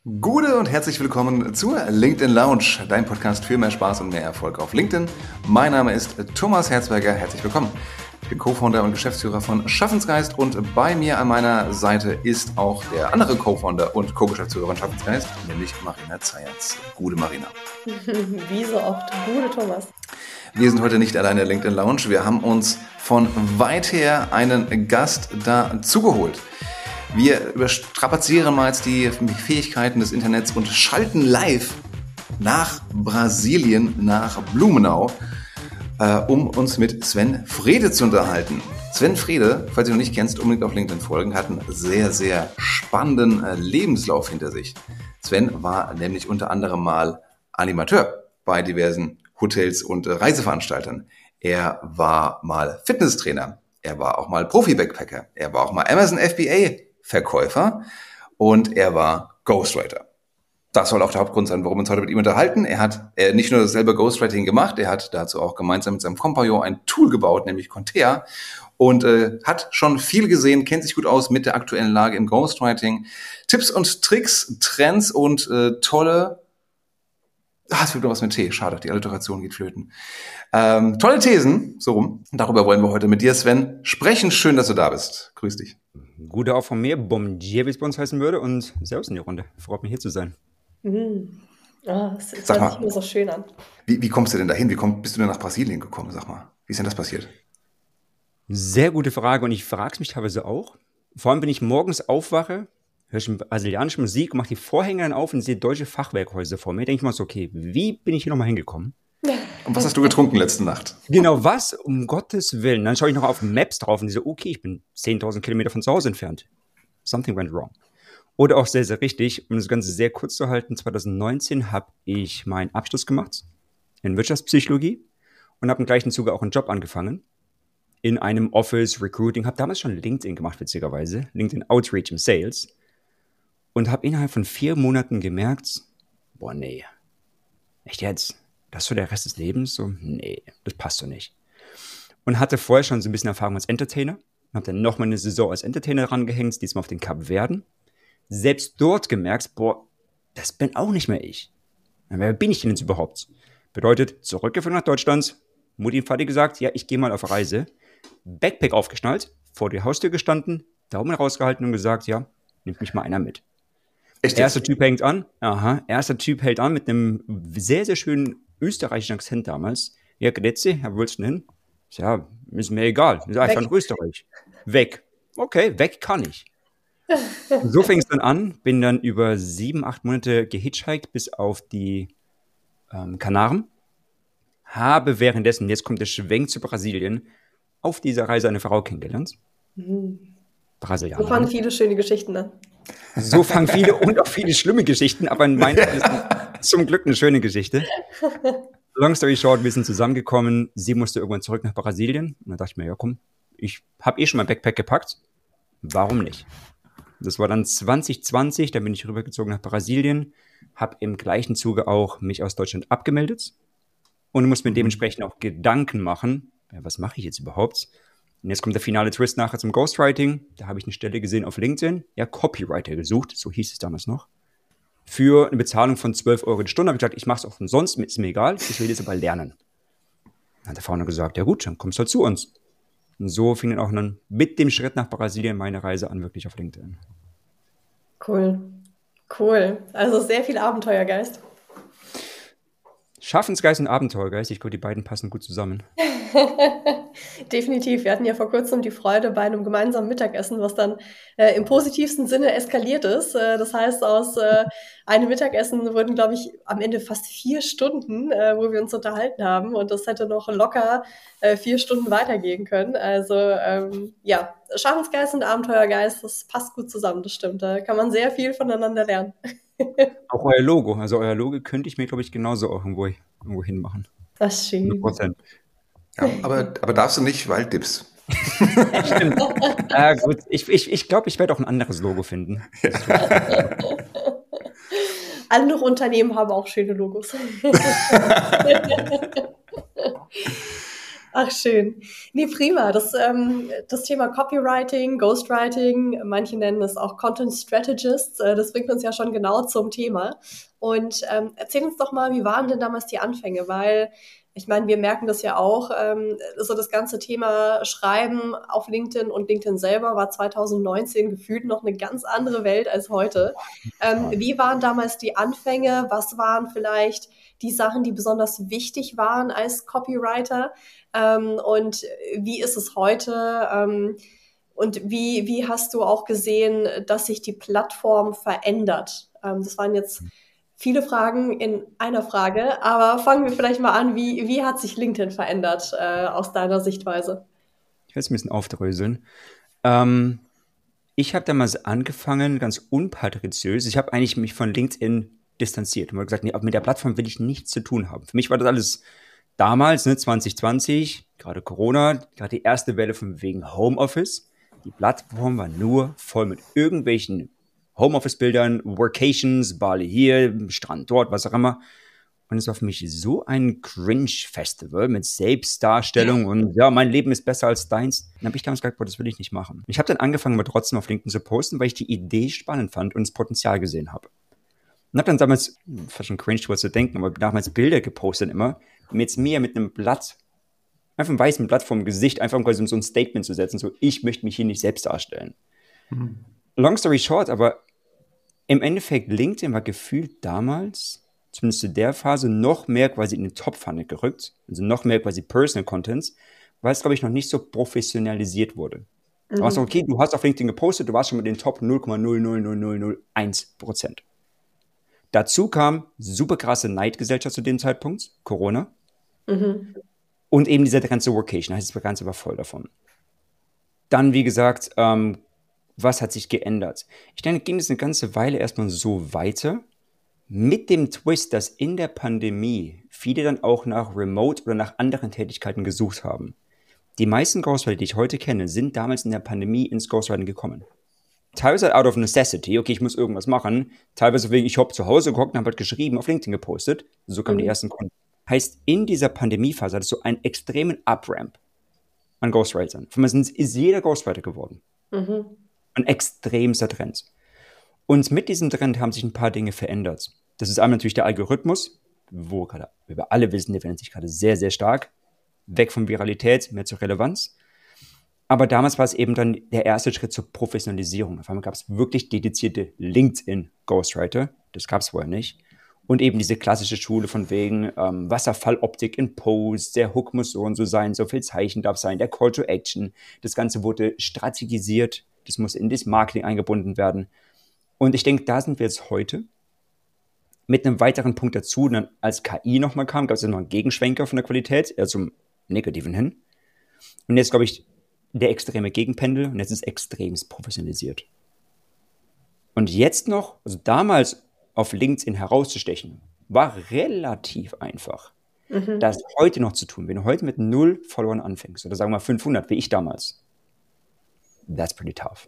Gute und herzlich willkommen zur LinkedIn Lounge, dein Podcast für mehr Spaß und mehr Erfolg auf LinkedIn. Mein Name ist Thomas Herzberger, herzlich willkommen. Ich bin Co-Founder und Geschäftsführer von Schaffensgeist und bei mir an meiner Seite ist auch der andere Co-Founder und Co-Geschäftsführer von Schaffensgeist, nämlich Marina Zayatz. Gute Marina. Wie so oft, gute Thomas. Wir sind heute nicht alleine in der LinkedIn Lounge, wir haben uns von weit her einen Gast dazugeholt. Wir überstrapazieren mal jetzt die Fähigkeiten des Internets und schalten live nach Brasilien, nach Blumenau, um uns mit Sven Frede zu unterhalten. Sven Frede, falls du ihn noch nicht kennst, unbedingt auf LinkedIn folgen, hat einen sehr, sehr spannenden Lebenslauf hinter sich. Sven war nämlich unter anderem mal Animateur bei diversen Hotels und Reiseveranstaltern. Er war mal Fitnesstrainer. Er war auch mal Profi-Backpacker. Er war auch mal Amazon FBA-Verkäufer und er war Ghostwriter. Das soll auch der Hauptgrund sein, warum wir uns heute mit ihm unterhalten. Er hat nicht nur selber Ghostwriting gemacht, er hat dazu auch gemeinsam mit seinem Kompagnon ein Tool gebaut, nämlich Contea, und hat schon viel gesehen, kennt sich gut aus mit der aktuellen Lage im Ghostwriting. Tipps und Tricks, Trends und tolle... es fehlt noch was mit T. Schade, die Alliteration geht flöten. Tolle Thesen, so rum. Darüber wollen wir heute mit dir, Sven, sprechen. Schön, dass du da bist. Grüß dich. Gute auch von mir. Bom dia, wie es bei uns heißen würde. Und Servus in die Runde. Freut mich, hier zu sein. Das hört sich immer so schön an. Wie kommst du denn dahin? Bist du denn nach Brasilien gekommen? Sag mal, wie ist denn das passiert? Sehr gute Frage. Und ich frage es mich teilweise auch. Vor allem, wenn ich morgens aufwache, höre ich brasilianische Musik und mache die Vorhänge dann auf und sehe deutsche Fachwerkhäuser vor mir. Denke ich mal so, okay, wie bin ich hier nochmal hingekommen? Und was hast du getrunken letzte Nacht? Genau, was? Um Gottes Willen. Dann schaue ich noch auf Maps drauf und sehe, okay, ich bin 10.000 Kilometer von zu Hause entfernt. Something went wrong. Oder auch sehr, sehr richtig, um das Ganze sehr kurz zu halten, 2019 habe ich meinen Abschluss gemacht in Wirtschaftspsychologie und habe im gleichen Zuge auch einen Job angefangen in einem Office Recruiting. Habe damals schon LinkedIn gemacht, witzigerweise, LinkedIn Outreach im Sales. Und habe innerhalb von 4 Monaten gemerkt, boah, nee, echt jetzt? Das ist so der Rest des Lebens? So, nee, das passt so nicht. Und hatte vorher schon so ein bisschen Erfahrung als Entertainer. Habe dann nochmal eine Saison als Entertainer rangehängt, diesmal auf den Kapverden. Selbst dort gemerkt, boah, das bin auch nicht mehr ich. Wer bin ich denn jetzt überhaupt? Bedeutet, zurückgeführt nach Deutschland, Mutti und Vati gesagt, ja, ich gehe mal auf Reise. Backpack aufgeschnallt, vor die Haustür gestanden, Daumen rausgehalten und gesagt, ja, nimmt mich mal einer mit. Echt? Erster Typ hält an mit einem sehr, sehr schönen österreichischen Akzent damals. Ja, Grüezi, wo willst du denn hin? Ja, ist mir egal, ist einfach in Österreich. Weg. Okay, weg kann ich. So fing es dann an, bin dann über 7-8 Monate gehitchhiked bis auf die Kanaren. Habe währenddessen, jetzt kommt der Schwenk zu Brasilien, auf dieser Reise eine Frau kennengelernt. Brasilianerin. So fangen viele schöne Geschichten an. So fangen viele und auch viele schlimme Geschichten, aber in meinem Fall ist zum Glück eine schöne Geschichte. Long story short, wir sind zusammengekommen. Sie musste irgendwann zurück nach Brasilien. Und dann dachte ich mir, ja komm, ich habe schon mein Backpack gepackt. Warum nicht? Das war dann 2020, dann bin ich rübergezogen nach Brasilien, habe im gleichen Zuge auch mich aus Deutschland abgemeldet und muss mir dementsprechend auch Gedanken machen, ja, was mache ich jetzt überhaupt? Und jetzt kommt der finale Twist nachher zum Ghostwriting. Da habe ich eine Stelle gesehen auf LinkedIn, ja, Copywriter gesucht, so hieß es damals noch. Für eine Bezahlung von 12 Euro die Stunde habe ich gesagt, ich mache es auch umsonst, ist mir egal, ich will jetzt aber lernen. Dann hat der Founder gesagt, ja gut, dann kommst du halt zu uns. Und so fing dann auch dann mit dem Schritt nach Brasilien meine Reise an, wirklich auf LinkedIn. Cool. Also sehr viel Abenteuergeist. Schaffensgeist und Abenteuergeist, ich glaube, die beiden passen gut zusammen. Definitiv. Wir hatten ja vor kurzem die Freude bei einem gemeinsamen Mittagessen, was dann im positivsten Sinne eskaliert ist. Das heißt, aus einem Mittagessen wurden, glaube ich, am Ende fast 4 Stunden, wo wir uns unterhalten haben. Und das hätte noch locker 4 Stunden weitergehen können. Also ja, Schaffensgeist und Abenteuergeist, das passt gut zusammen, das stimmt. Da kann man sehr viel voneinander lernen. Auch euer Logo. Also euer Logo könnte ich mir, glaube ich, genauso auch irgendwo hinmachen. Das ist schön. 100%. Ja, aber darfst du nicht, weil Dips. Stimmt. Gut, ich glaube, ich werde auch ein anderes Logo finden. Andere Unternehmen haben auch schöne Logos. Ach, schön. Nee, prima. Das Thema Copywriting, Ghostwriting, manche nennen es auch Content Strategists, das bringt uns ja schon genau zum Thema. Und erzähl uns doch mal, wie waren denn damals die Anfänge? Weil ich meine, wir merken das ja auch, so das ganze Thema Schreiben auf LinkedIn und LinkedIn selber war 2019 gefühlt noch eine ganz andere Welt als heute. Wie waren damals die Anfänge? Was waren vielleicht die Sachen, die besonders wichtig waren als Copywriter? Und wie ist es heute? Und wie hast du auch gesehen, dass sich die Plattform verändert? Das waren jetzt viele Fragen in einer Frage, aber fangen wir vielleicht mal an. Wie hat sich LinkedIn verändert aus deiner Sichtweise? Ich will es ein bisschen aufdröseln. Ich habe damals angefangen, ganz unpatriziös. Ich habe eigentlich mich von LinkedIn distanziert und habe gesagt, nee, mit der Plattform will ich nichts zu tun haben. Für mich war das alles damals, 2020, gerade Corona, gerade die erste Welle von wegen Homeoffice. Die Plattform war nur voll mit irgendwelchen Homeoffice-Bildern, Workations, Bali hier, Strand dort, was auch immer. Und es war für mich so ein Cringe-Festival mit Selbstdarstellung und ja, mein Leben ist besser als deins. Dann habe ich damals gesagt, boah, das will ich nicht machen. Ich habe dann angefangen, aber trotzdem auf LinkedIn zu posten, weil ich die Idee spannend fand und das Potenzial gesehen habe. Und habe dann damals, fast schon cringe, was zu denken, aber damals Bilder gepostet immer, mit einem Blatt, einfach einem weißen Blatt vom Gesicht, einfach um quasi so ein Statement zu setzen, so, ich möchte mich hier nicht selbst darstellen. Long story short, aber im Endeffekt, LinkedIn war gefühlt damals, zumindest in der Phase, noch mehr quasi in den Top-Funnel gerückt, also noch mehr quasi Personal Contents, weil es, glaube ich, noch nicht so professionalisiert wurde. Da war es so, okay, du hast auf LinkedIn gepostet, du warst schon mit den Top 0,00001%. Dazu kam super krasse Neidgesellschaft zu dem Zeitpunkt, Corona. Und eben dieser ganze Workation, heißt das Ganze war voll davon. Dann, wie gesagt, was hat sich geändert? Ich denke, ging es eine ganze Weile erstmal so weiter, mit dem Twist, dass in der Pandemie viele dann auch nach Remote oder nach anderen Tätigkeiten gesucht haben. Die meisten Ghostwriter, die ich heute kenne, sind damals in der Pandemie ins Ghostwriting gekommen. Teilweise out of necessity, okay, ich muss irgendwas machen. Teilweise wegen, ich habe zu Hause geguckt und habe halt geschrieben, auf LinkedIn gepostet. So kamen die ersten Kunden. Heißt, in dieser Pandemiephase hattest du einen extremen Upramp an Ghostwritern. Von mir ist jeder Ghostwriter geworden. Ein extremster Trend. Und mit diesem Trend haben sich ein paar Dinge verändert. Das ist einmal natürlich der Algorithmus, wo gerade, wie wir alle wissen, der verändert sich gerade sehr, sehr stark. Weg von Viralität, mehr zur Relevanz. Aber damals war es eben dann der erste Schritt zur Professionalisierung. Auf einmal gab es wirklich dedizierte LinkedIn-Ghostwriter. Das gab es vorher nicht. Und eben diese klassische Schule von wegen Wasserfalloptik in Posts, der Hook muss so und so sein, so viel Zeichen darf sein, der Call to Action. Das Ganze wurde strategisiert, das muss in das Marketing eingebunden werden. Und ich denke, da sind wir jetzt heute. Mit einem weiteren Punkt dazu, dann als KI nochmal kam, gab es ja noch einen Gegenschwenker von der Qualität, eher zum Negativen hin. Und jetzt, glaube ich, der extreme Gegenpendel und jetzt ist extremst professionalisiert. Und jetzt noch, also damals auf LinkedIn herauszustechen, war relativ einfach. Das heute noch zu tun, wenn du heute mit 0 Followern anfängst, oder sagen wir mal 500, wie ich damals, that's pretty tough.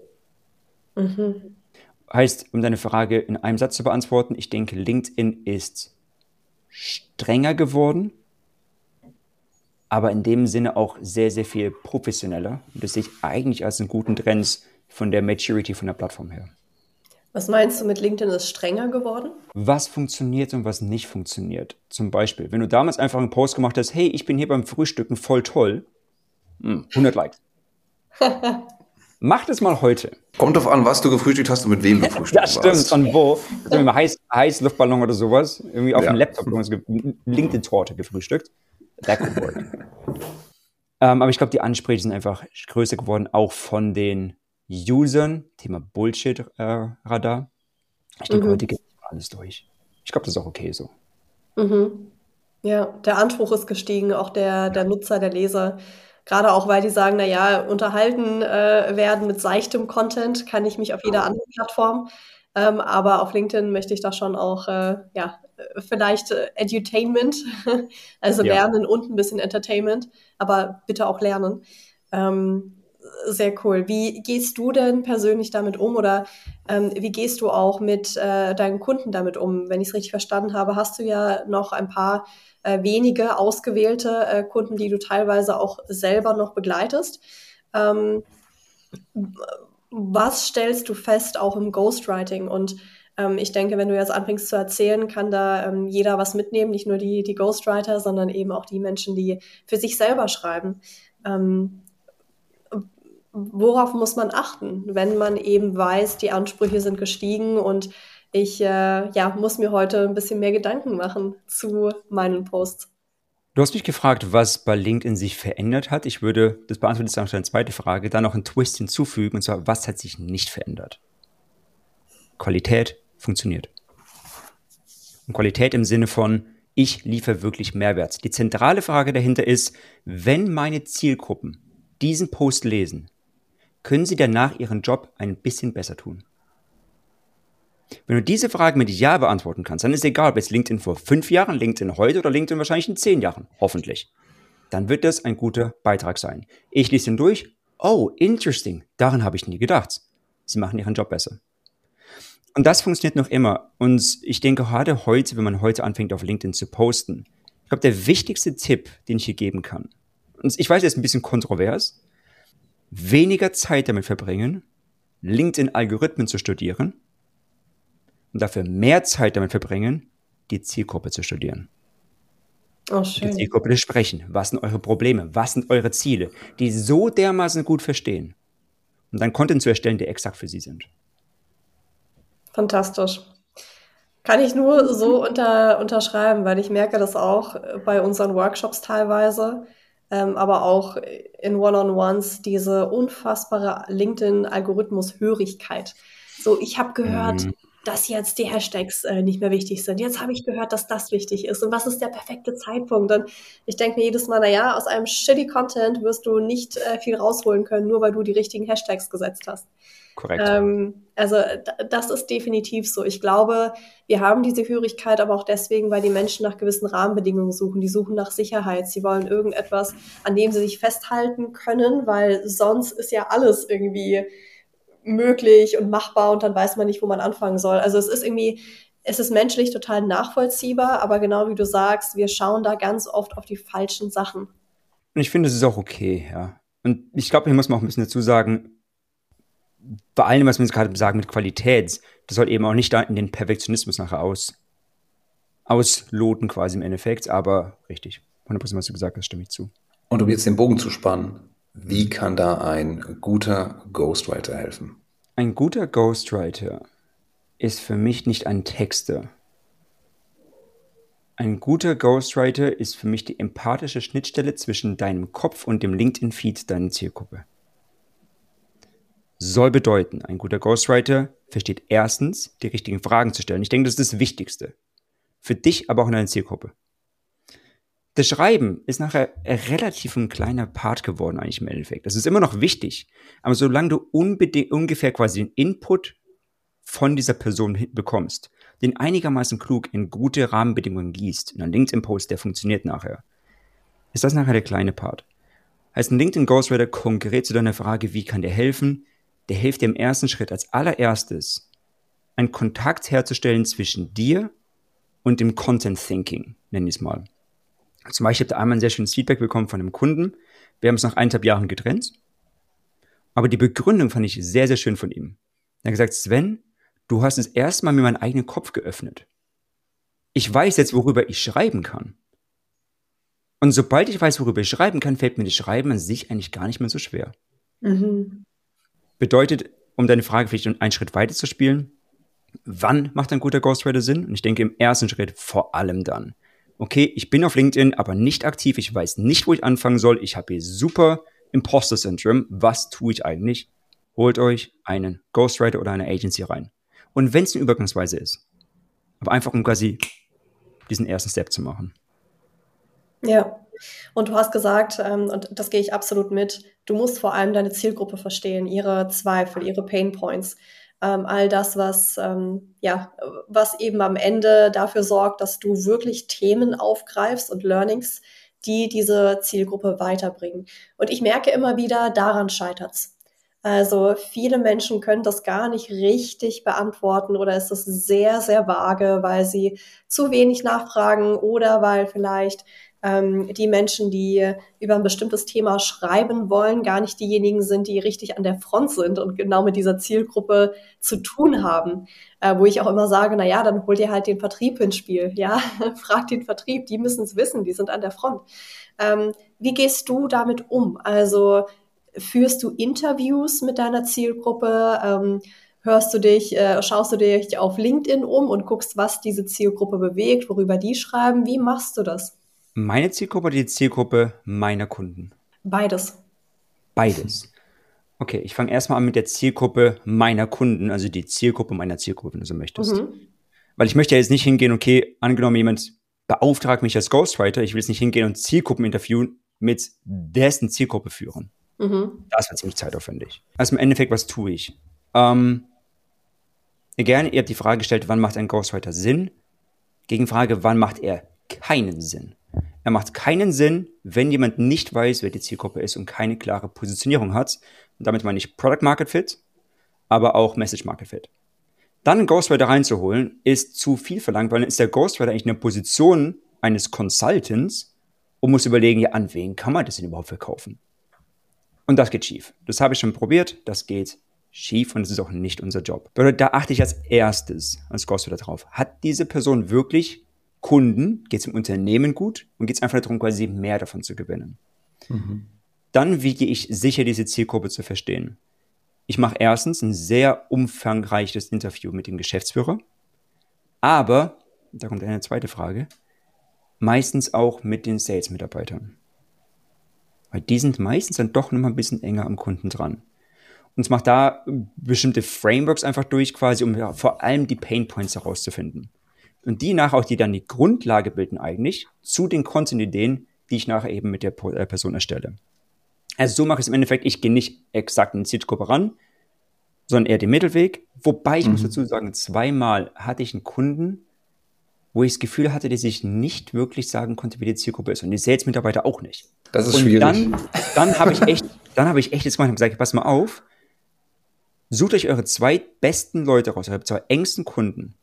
Heißt, um deine Frage in einem Satz zu beantworten, ich denke, LinkedIn ist strenger geworden, aber in dem Sinne auch sehr, sehr viel professioneller. Und das sehe ich eigentlich als einen guten Trend von der Maturity von der Plattform her. Was meinst du mit LinkedIn ist strenger geworden? Was funktioniert und was nicht funktioniert. Zum Beispiel, wenn du damals einfach einen Post gemacht hast, hey, ich bin hier beim Frühstücken, voll toll, 100 Likes. Mach das mal heute. Kommt drauf an, was du gefrühstückt hast und mit wem du frühstückt Das stimmt, und wo. Also heiß Luftballon oder sowas, irgendwie auf dem Laptop, LinkedIn-Torte gefrühstückt. That could work. Aber ich glaube, die Ansprüche sind einfach größer geworden, auch von den Usern. Thema Bullshit-Radar. Ich denke, heute geht alles durch. Ich glaube, das ist auch okay so. Ja, der Anspruch ist gestiegen, auch der Nutzer, der Leser. Gerade auch, weil die sagen, naja, unterhalten werden mit seichtem Content kann ich mich auf jeder anderen Plattform. Aber auf LinkedIn möchte ich da schon auch, vielleicht Edutainment, also Lernen und ein bisschen Entertainment, aber bitte auch lernen. Sehr cool. Wie gehst du denn persönlich damit um oder wie gehst du auch mit deinen Kunden damit um? Wenn ich es richtig verstanden habe, hast du ja noch ein paar wenige ausgewählte Kunden, die du teilweise auch selber noch begleitest. Ähm, Was stellst du fest, auch im Ghostwriting? Und ich denke, wenn du jetzt anfängst zu erzählen, kann da jeder was mitnehmen, nicht nur die Ghostwriter, sondern eben auch die Menschen, die für sich selber schreiben. Ähm, Worauf muss man achten, wenn man eben weiß, die Ansprüche sind gestiegen und ich muss mir heute ein bisschen mehr Gedanken machen zu meinen Posts? Du hast mich gefragt, was bei LinkedIn sich verändert hat. Ich würde, das beantwortet jetzt auch deine zweite Frage, dann noch einen Twist hinzufügen, und zwar, was hat sich nicht verändert? Qualität funktioniert. Und Qualität im Sinne von, ich liefere wirklich Mehrwert. Die zentrale Frage dahinter ist, wenn meine Zielgruppen diesen Post lesen, können sie danach ihren Job ein bisschen besser tun? Wenn du diese Frage mit Ja beantworten kannst, dann ist egal, ob jetzt LinkedIn vor 5 Jahren, LinkedIn heute oder LinkedIn wahrscheinlich in 10 Jahren, hoffentlich. Dann wird das ein guter Beitrag sein. Ich lese ihn durch. Oh, interesting. Daran habe ich nie gedacht. Sie machen ihren Job besser. Und das funktioniert noch immer. Und ich denke gerade heute, wenn man heute anfängt, auf LinkedIn zu posten, ich glaube, der wichtigste Tipp, den ich hier geben kann, und ich weiß, er ist ein bisschen kontrovers, weniger Zeit damit verbringen, LinkedIn-Algorithmen zu studieren und dafür mehr Zeit damit verbringen, die Zielgruppe zu studieren. Oh, Die schön. Zielgruppe besprechen. Was sind eure Probleme? Was sind eure Ziele? Die so dermaßen gut verstehen. Und dann Content zu erstellen, der exakt für sie sind. Fantastisch. Kann ich nur so unterschreiben, weil ich merke das auch bei unseren Workshops teilweise, aber auch in One-on-Ones, diese unfassbare LinkedIn-Algorithmus-Hörigkeit. So, ich habe gehört, dass jetzt die Hashtags nicht mehr wichtig sind. Jetzt habe ich gehört, dass das wichtig ist. Und was ist der perfekte Zeitpunkt? Und ich denke mir jedes Mal, naja, aus einem shitty Content wirst du nicht viel rausholen können, nur weil du die richtigen Hashtags gesetzt hast. Korrekt. Also das ist definitiv so. Ich glaube, wir haben diese Hörigkeit aber auch deswegen, weil die Menschen nach gewissen Rahmenbedingungen suchen. Die suchen nach Sicherheit. Sie wollen irgendetwas, an dem sie sich festhalten können, weil sonst ist ja alles irgendwie möglich und machbar und dann weiß man nicht, wo man anfangen soll. Also es ist menschlich total nachvollziehbar, aber genau wie du sagst, wir schauen da ganz oft auf die falschen Sachen. Und ich finde, es ist auch okay, ja. Und ich glaube, hier muss man auch ein bisschen dazu sagen, bei allem, was wir jetzt gerade sagen mit Qualität, das soll eben auch nicht da in den Perfektionismus nachher ausloten quasi im Endeffekt, aber richtig. 100%, was du gesagt hast, stimme ich zu. Und um jetzt den Bogen zu spannen, wie kann da ein guter Ghostwriter helfen? Ein guter Ghostwriter ist für mich nicht ein Texter. Ein guter Ghostwriter ist für mich die empathische Schnittstelle zwischen deinem Kopf und dem LinkedIn-Feed deiner Zielgruppe. Soll bedeuten, ein guter Ghostwriter versteht erstens, die richtigen Fragen zu stellen. Ich denke, das ist das Wichtigste. Für dich, aber auch in deiner Zielgruppe. Das Schreiben ist nachher relativ ein kleiner Part geworden eigentlich im Endeffekt. Das ist immer noch wichtig. Aber solange du ungefähr quasi den Input von dieser Person bekommst, den einigermaßen klug in gute Rahmenbedingungen gießt, in einem LinkedIn-Post, der funktioniert nachher, ist das nachher der kleine Part. Heißt ein LinkedIn Ghostwriter konkret zu deiner Frage, wie kann der helfen? Der hilft dir im ersten Schritt als allererstes, einen Kontakt herzustellen zwischen dir und dem Content Thinking, nenne ich es mal. Zum Beispiel habe ich da einmal ein sehr schönes Feedback bekommen von einem Kunden. Wir haben uns nach 1,5 Jahren getrennt. Aber die Begründung fand ich sehr, sehr schön von ihm. Er hat gesagt, Sven, du hast es erstmal mir meinen eigenen Kopf geöffnet. Ich weiß jetzt, worüber ich schreiben kann. Und sobald ich weiß, worüber ich schreiben kann, fällt mir das Schreiben an sich eigentlich gar nicht mehr so schwer. Mhm. Bedeutet, um deine Frage vielleicht einen Schritt weiter zu spielen, wann macht ein guter Ghostwriter Sinn? Und ich denke im ersten Schritt vor allem dann. Okay, ich bin auf LinkedIn, aber nicht aktiv. Ich weiß nicht, wo ich anfangen soll. Ich habe hier super Imposter-Syndrom. Was tue ich eigentlich? Holt euch einen Ghostwriter oder eine Agency rein. Und wenn es eine Übergangsweise ist, aber einfach um quasi diesen ersten Step zu machen. Ja, und du hast gesagt, und das gehe ich absolut mit, du musst vor allem deine Zielgruppe verstehen, ihre Zweifel, ihre Pain Points, all das, was eben am Ende dafür sorgt, dass du wirklich Themen aufgreifst und Learnings die diese Zielgruppe weiterbringen. Und ich merke immer wieder, daran scheitert's. Also viele Menschen können das gar nicht richtig beantworten oder ist das sehr, sehr vage, weil sie zu wenig nachfragen oder weil vielleicht die Menschen, die über ein bestimmtes Thema schreiben wollen, gar nicht diejenigen sind, die richtig an der Front sind und genau mit dieser Zielgruppe zu tun haben. Wo ich auch immer sage, na ja, dann hol dir halt den Vertrieb ins Spiel. Ja, frag den Vertrieb, die müssen es wissen, die sind an der Front. Wie gehst du damit um? Also führst du Interviews mit deiner Zielgruppe? Schaust du dich auf LinkedIn um und guckst, was diese Zielgruppe bewegt, worüber die schreiben? Wie machst du das? Meine Zielgruppe oder die Zielgruppe meiner Kunden? Beides. Beides. Okay, ich fange erstmal an mit der Zielgruppe meiner Kunden, also die Zielgruppe meiner Zielgruppe, wenn du so möchtest. Weil ich möchte ja jetzt nicht hingehen, okay, angenommen jemand beauftragt mich als Ghostwriter, ich will jetzt nicht hingehen und Zielgruppeninterview mit dessen Zielgruppe führen. Das wird ziemlich zeitaufwendig. Also im Endeffekt, was tue ich? Gerne, ihr habt die Frage gestellt, wann macht ein Ghostwriter Sinn? Gegenfrage, wann macht er keinen Sinn? Er macht keinen Sinn, wenn jemand nicht weiß, wer die Zielgruppe ist und keine klare Positionierung hat. Und damit meine ich Product Market Fit, aber auch Message Market Fit. Dann einen Ghostwriter reinzuholen, ist zu viel verlangt, weil dann ist der Ghostwriter eigentlich in der Position eines Consultants und muss überlegen, ja, an wen kann man das denn überhaupt verkaufen? Und das geht schief. Das habe ich schon probiert, das geht schief und es ist auch nicht unser Job. Da achte ich als erstes als Ghostwriter drauf. Hat diese Person wirklich Kunden? Geht es im Unternehmen gut? Und geht es einfach darum, quasi mehr davon zu gewinnen? Dann wiege ich sicher, diese Zielgruppe zu verstehen. Ich mache erstens ein sehr umfangreiches Interview mit dem Geschäftsführer, aber, da kommt eine zweite Frage, meistens auch mit den Sales-Mitarbeitern. Weil die sind meistens dann doch nochmal ein bisschen enger am Kunden dran. Und es macht da bestimmte Frameworks einfach durch, quasi, um ja, vor allem die Painpoints herauszufinden. Und die nachher auch, die dann die Grundlage bilden eigentlich zu den Content-Ideen, die ich nachher eben mit der Person erstelle. Also so mache ich es im Endeffekt, ich gehe nicht exakt in die Zielgruppe ran, sondern eher den Mittelweg. Wobei, ich muss dazu sagen, zweimal hatte ich einen Kunden, wo ich das Gefühl hatte, der sich nicht wirklich sagen konnte, wie die Zielgruppe ist. Und die Sales-Mitarbeiter auch nicht. Das ist schwierig. Dann habe ich echt jetzt mal gesagt, pass mal auf, sucht euch eure zwei besten Leute raus, eure zwei engsten Kunden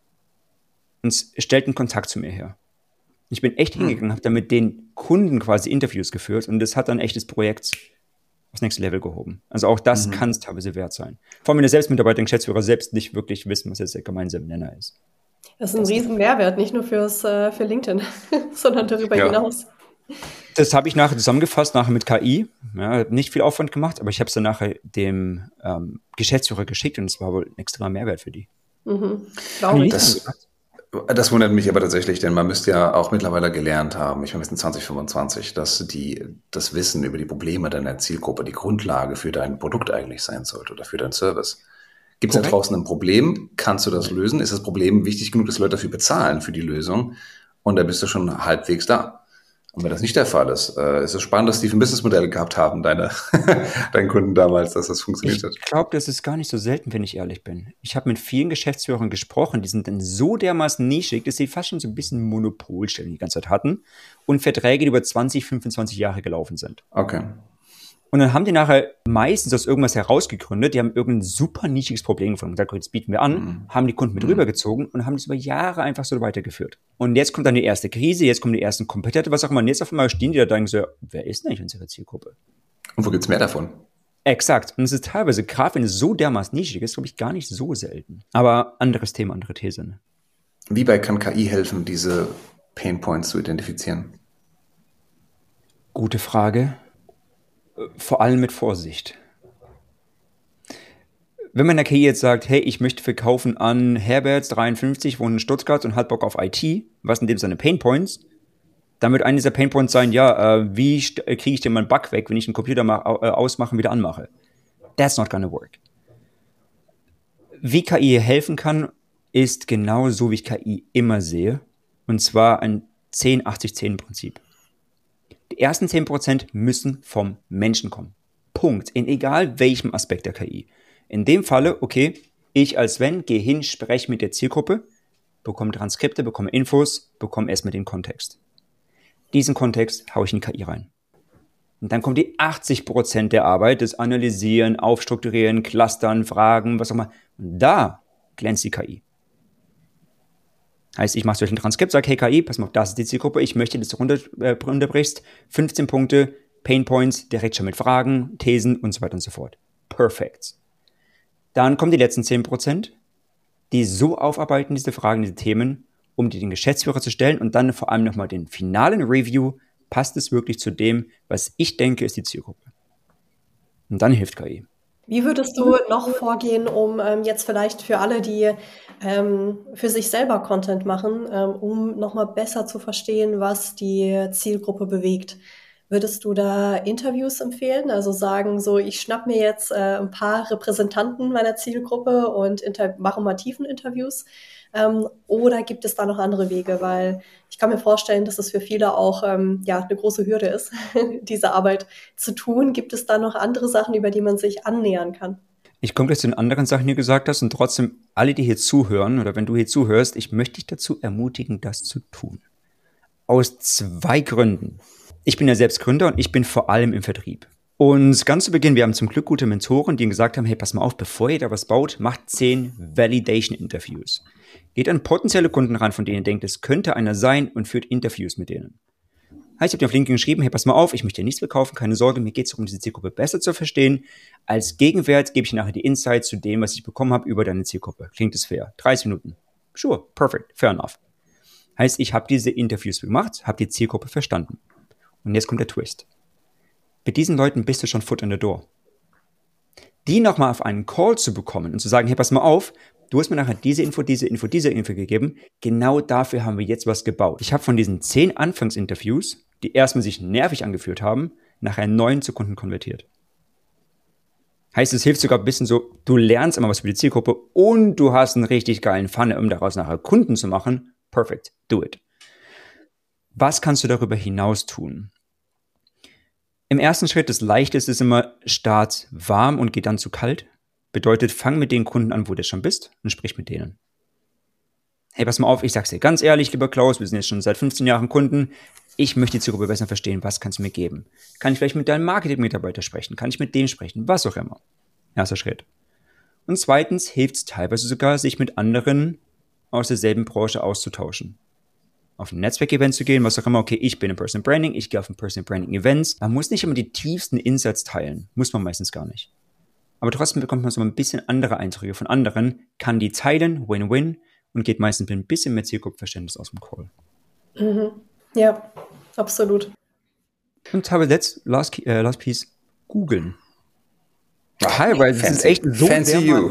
und stellt einen Kontakt zu mir her. Ich bin echt hingegangen, habe dann mit den Kunden quasi Interviews geführt und das hat dann echt das Projekt aufs nächste Level gehoben. Also auch das kann es teilweise wert sein. Vor allem, wenn der Selbstmitarbeiter, den Geschäftsführer selbst nicht wirklich wissen, was jetzt der gemeinsame Nenner ist. Das ist ein riesen Mehrwert, nicht nur für LinkedIn, sondern darüber hinaus. Das habe ich nachher zusammengefasst, nachher mit KI. Ja, nicht viel Aufwand gemacht, aber ich habe es dann nachher dem Geschäftsführer geschickt und es war wohl ein extremer Mehrwert für die. Glaube ich. Das wundert mich aber tatsächlich, denn man müsste ja auch mittlerweile gelernt haben, ich meine, wir sind 2025, dass das Wissen über die Probleme deiner Zielgruppe die Grundlage für dein Produkt eigentlich sein sollte oder für deinen Service. Gibt es da draußen ein Problem? Kannst du das lösen? Ist das Problem wichtig genug, dass Leute dafür bezahlen für die Lösung? Und da bist du schon halbwegs da. Und wenn das nicht der Fall ist, ist es spannend, dass die ein Businessmodell gehabt haben, deine Kunden damals, dass das funktioniert hat. Ich glaube, das ist gar nicht so selten, wenn ich ehrlich bin. Ich habe mit vielen Geschäftsführern gesprochen, die sind dann so dermaßen nischig, dass sie fast schon so ein bisschen Monopolstellung die ganze Zeit hatten und Verträge, die über 20, 25 Jahre gelaufen sind. Okay. Und dann haben die nachher meistens aus irgendwas herausgegründet, die haben irgendein super nischiges Problem gefunden und gesagt, jetzt bieten wir an, haben die Kunden mit rübergezogen und haben das über Jahre einfach so weitergeführt. Und jetzt kommt dann die erste Krise, jetzt kommen die ersten Kompetente, was auch immer. Und jetzt auf einmal stehen die da und denken so, wer ist denn eigentlich unsere Zielgruppe? Und wo gibt's mehr davon? Exakt. Und es ist teilweise, gerade wenn es so dermaßen nischig ist, glaube ich, gar nicht so selten. Aber anderes Thema, andere These. Ne? Wie bei kann KI helfen, diese Painpoints zu identifizieren? Gute Frage. Vor allem mit Vorsicht. Wenn man der KI jetzt sagt, hey, ich möchte verkaufen an Herbert, 53, wohnt in Stuttgart und hat Bock auf IT, was in dem seine Painpoints, dann wird einer dieser Painpoints sein, wie kriege ich denn meinen Bug weg, wenn ich einen Computer ausmache und wieder anmache? That's not gonna work. Wie KI hier helfen kann, ist genau so, wie ich KI immer sehe, und zwar ein 10-80-10-Prinzip. Die ersten 10% müssen vom Menschen kommen. Punkt. In egal welchem Aspekt der KI. In dem Falle, okay, ich als Sven gehe hin, spreche mit der Zielgruppe, bekomme Transkripte, bekomme Infos, bekomme erstmal den Kontext. Diesen Kontext haue ich in KI rein. Und dann kommt die 80% der Arbeit, das Analysieren, Aufstrukturieren, Clustern, Fragen, was auch immer. Und da glänzt die KI. Heißt, ich mache solch ein Transkript, sage, hey KI, pass mal auf, das ist die Zielgruppe, ich möchte, dass du runterbrichst, 15 Punkte, Pain Points, direkt schon mit Fragen, Thesen und so weiter und so fort. Perfekt. Dann kommen die letzten 10%, die so aufarbeiten, diese Fragen, diese Themen, um die den Geschäftsführer zu stellen und dann vor allem nochmal den finalen Review, passt es wirklich zu dem, was ich denke, ist die Zielgruppe. Und dann hilft KI. Wie würdest du noch vorgehen, um jetzt vielleicht für alle, die für sich selber Content machen, um nochmal besser zu verstehen, was die Zielgruppe bewegt? Würdest du da Interviews empfehlen? Also sagen, so ich schnapp mir jetzt ein paar Repräsentanten meiner Zielgruppe und mache mal tiefen Interviews? Oder gibt es da noch andere Wege? Weil ich kann mir vorstellen, dass es für viele auch eine große Hürde ist, diese Arbeit zu tun. Gibt es da noch andere Sachen, über die man sich annähern kann? Ich komme gleich zu den anderen Sachen, die du gesagt hast, und trotzdem alle, die hier zuhören, oder wenn du hier zuhörst, ich möchte dich dazu ermutigen, das zu tun. Aus 2 Gründen. Ich bin ja selbst Gründer und ich bin vor allem im Vertrieb. Und ganz zu Beginn, wir haben zum Glück gute Mentoren, die gesagt haben, hey, pass mal auf, bevor ihr da was baut, macht 10 Validation-Interviews. Geht an potenzielle Kunden ran, von denen ihr denkt, es könnte einer sein und führt Interviews mit denen. Heißt, ich habe dir auf LinkedIn geschrieben, hey, pass mal auf, ich möchte dir nichts verkaufen, keine Sorge, mir geht es darum, diese Zielgruppe besser zu verstehen. Als Gegenwert gebe ich nachher die Insights zu dem, was ich bekommen habe über deine Zielgruppe. Klingt es fair? 30 Minuten. Sure, perfect, fair enough. Heißt, ich habe diese Interviews gemacht, habe die Zielgruppe verstanden. Und jetzt kommt der Twist. Mit diesen Leuten bist du schon foot in the door. Die nochmal auf einen Call zu bekommen und zu sagen, hey, pass mal auf, du hast mir nachher diese Info gegeben. Genau dafür haben wir jetzt was gebaut. Ich habe von diesen 10 Anfangsinterviews, die erstmal sich nervig angefühlt haben, nachher 9 zu Kunden konvertiert. Heißt, es hilft sogar ein bisschen so, du lernst immer was über die Zielgruppe und du hast einen richtig geilen Funnel, um daraus nachher Kunden zu machen. Perfect, do it. Was kannst du darüber hinaus tun? Im ersten Schritt, das Leichteste ist immer, start warm und geh dann zu kalt. Bedeutet, fang mit den Kunden an, wo du schon bist und sprich mit denen. Hey, pass mal auf, ich sag's dir ganz ehrlich, lieber Klaus, wir sind jetzt schon seit 15 Jahren Kunden. Ich möchte die Zielgruppe besser verstehen. Was kannst du mir geben? Kann ich vielleicht mit deinem Marketing-Mitarbeiter sprechen? Kann ich mit dem sprechen? Was auch immer. Erster Schritt. Und zweitens hilft es teilweise sogar, sich mit anderen aus derselben Branche auszutauschen. Auf ein Netzwerkevent zu gehen, was auch immer, okay, ich bin im Personal Branding, ich gehe auf ein Personal Branding Events. Man muss nicht immer die tiefsten Insights teilen. Muss man meistens gar nicht. Aber trotzdem bekommt man so ein bisschen andere Eindrücke von anderen, kann die teilen, Win-Win, und geht meistens mit ein bisschen mehr Zielgruppenverständnis aus dem Call. Mhm. Ja, absolut. Und habe last piece, googeln. Teilweise ist es echt so fancy you.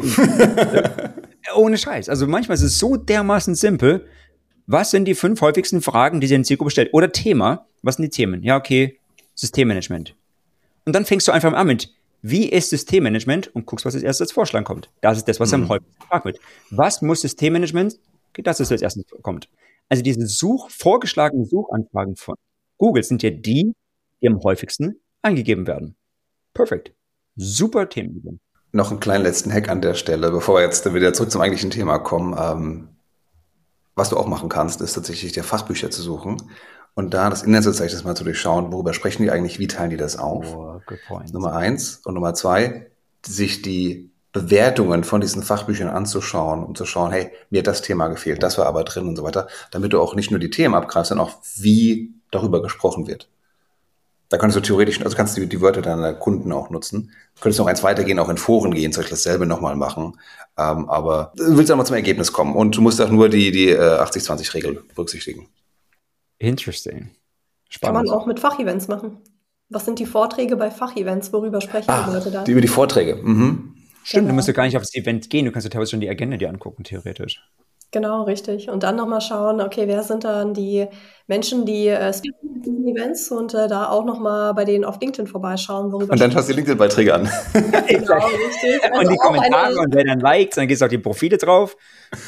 Ohne Scheiß. Also manchmal ist es so dermaßen simpel. Was sind die 5 häufigsten Fragen, die sie in die Zielgruppe stellt? Oder Thema. Was sind die Themen? Ja, okay, Systemmanagement. Und dann fängst du einfach an mit, wie ist Systemmanagement? Und guckst, was als erstes als Vorschlag kommt. Das ist das, was am häufigsten gefragt wird. Was muss Systemmanagement? Okay, das ist, was als erstes kommt. Also diese vorgeschlagenen Suchanfragen von Google sind ja die am häufigsten eingegeben werden. Perfekt. Super Themen. Noch einen kleinen letzten Hack an der Stelle, bevor wir jetzt wieder zurück zum eigentlichen Thema kommen. Was du auch machen kannst, ist tatsächlich dir Fachbücher zu suchen und da das Inhaltsverzeichnis mal zu durchschauen, worüber sprechen die eigentlich, wie teilen die das auf. Good point. Nummer 1 und Nummer 2, sich die Bewertungen von diesen Fachbüchern anzuschauen und zu schauen, hey, mir hat das Thema gefehlt, das war aber drin und so weiter, damit du auch nicht nur die Themen abgreifst, sondern auch, wie darüber gesprochen wird. Da kannst du theoretisch, also kannst du die Wörter deiner Kunden auch nutzen. Du könntest noch eins weitergehen, auch in Foren gehen, soll ich dasselbe nochmal machen. Aber du willst auch mal zum Ergebnis kommen und du musst auch nur die 80-20-Regel berücksichtigen. Interesting. Spannend. Kann man auch mit Fachevents machen. Was sind die Vorträge bei Fachevents? Worüber sprechen die Leute da? Über die Vorträge. Stimmt, genau. Du musst ja gar nicht auf das Event gehen, du kannst ja teilweise schon die Agenda dir angucken, theoretisch. Genau, richtig. Und dann nochmal schauen, okay, wer sind dann die Menschen, die speaken in diesen Events und da auch nochmal bei denen auf LinkedIn vorbeischauen. Worüber und dann schaust du die LinkedIn-Beiträge an. Genau, richtig. Also und die Kommentare und wer dann liked, dann gehst du auf die Profile drauf.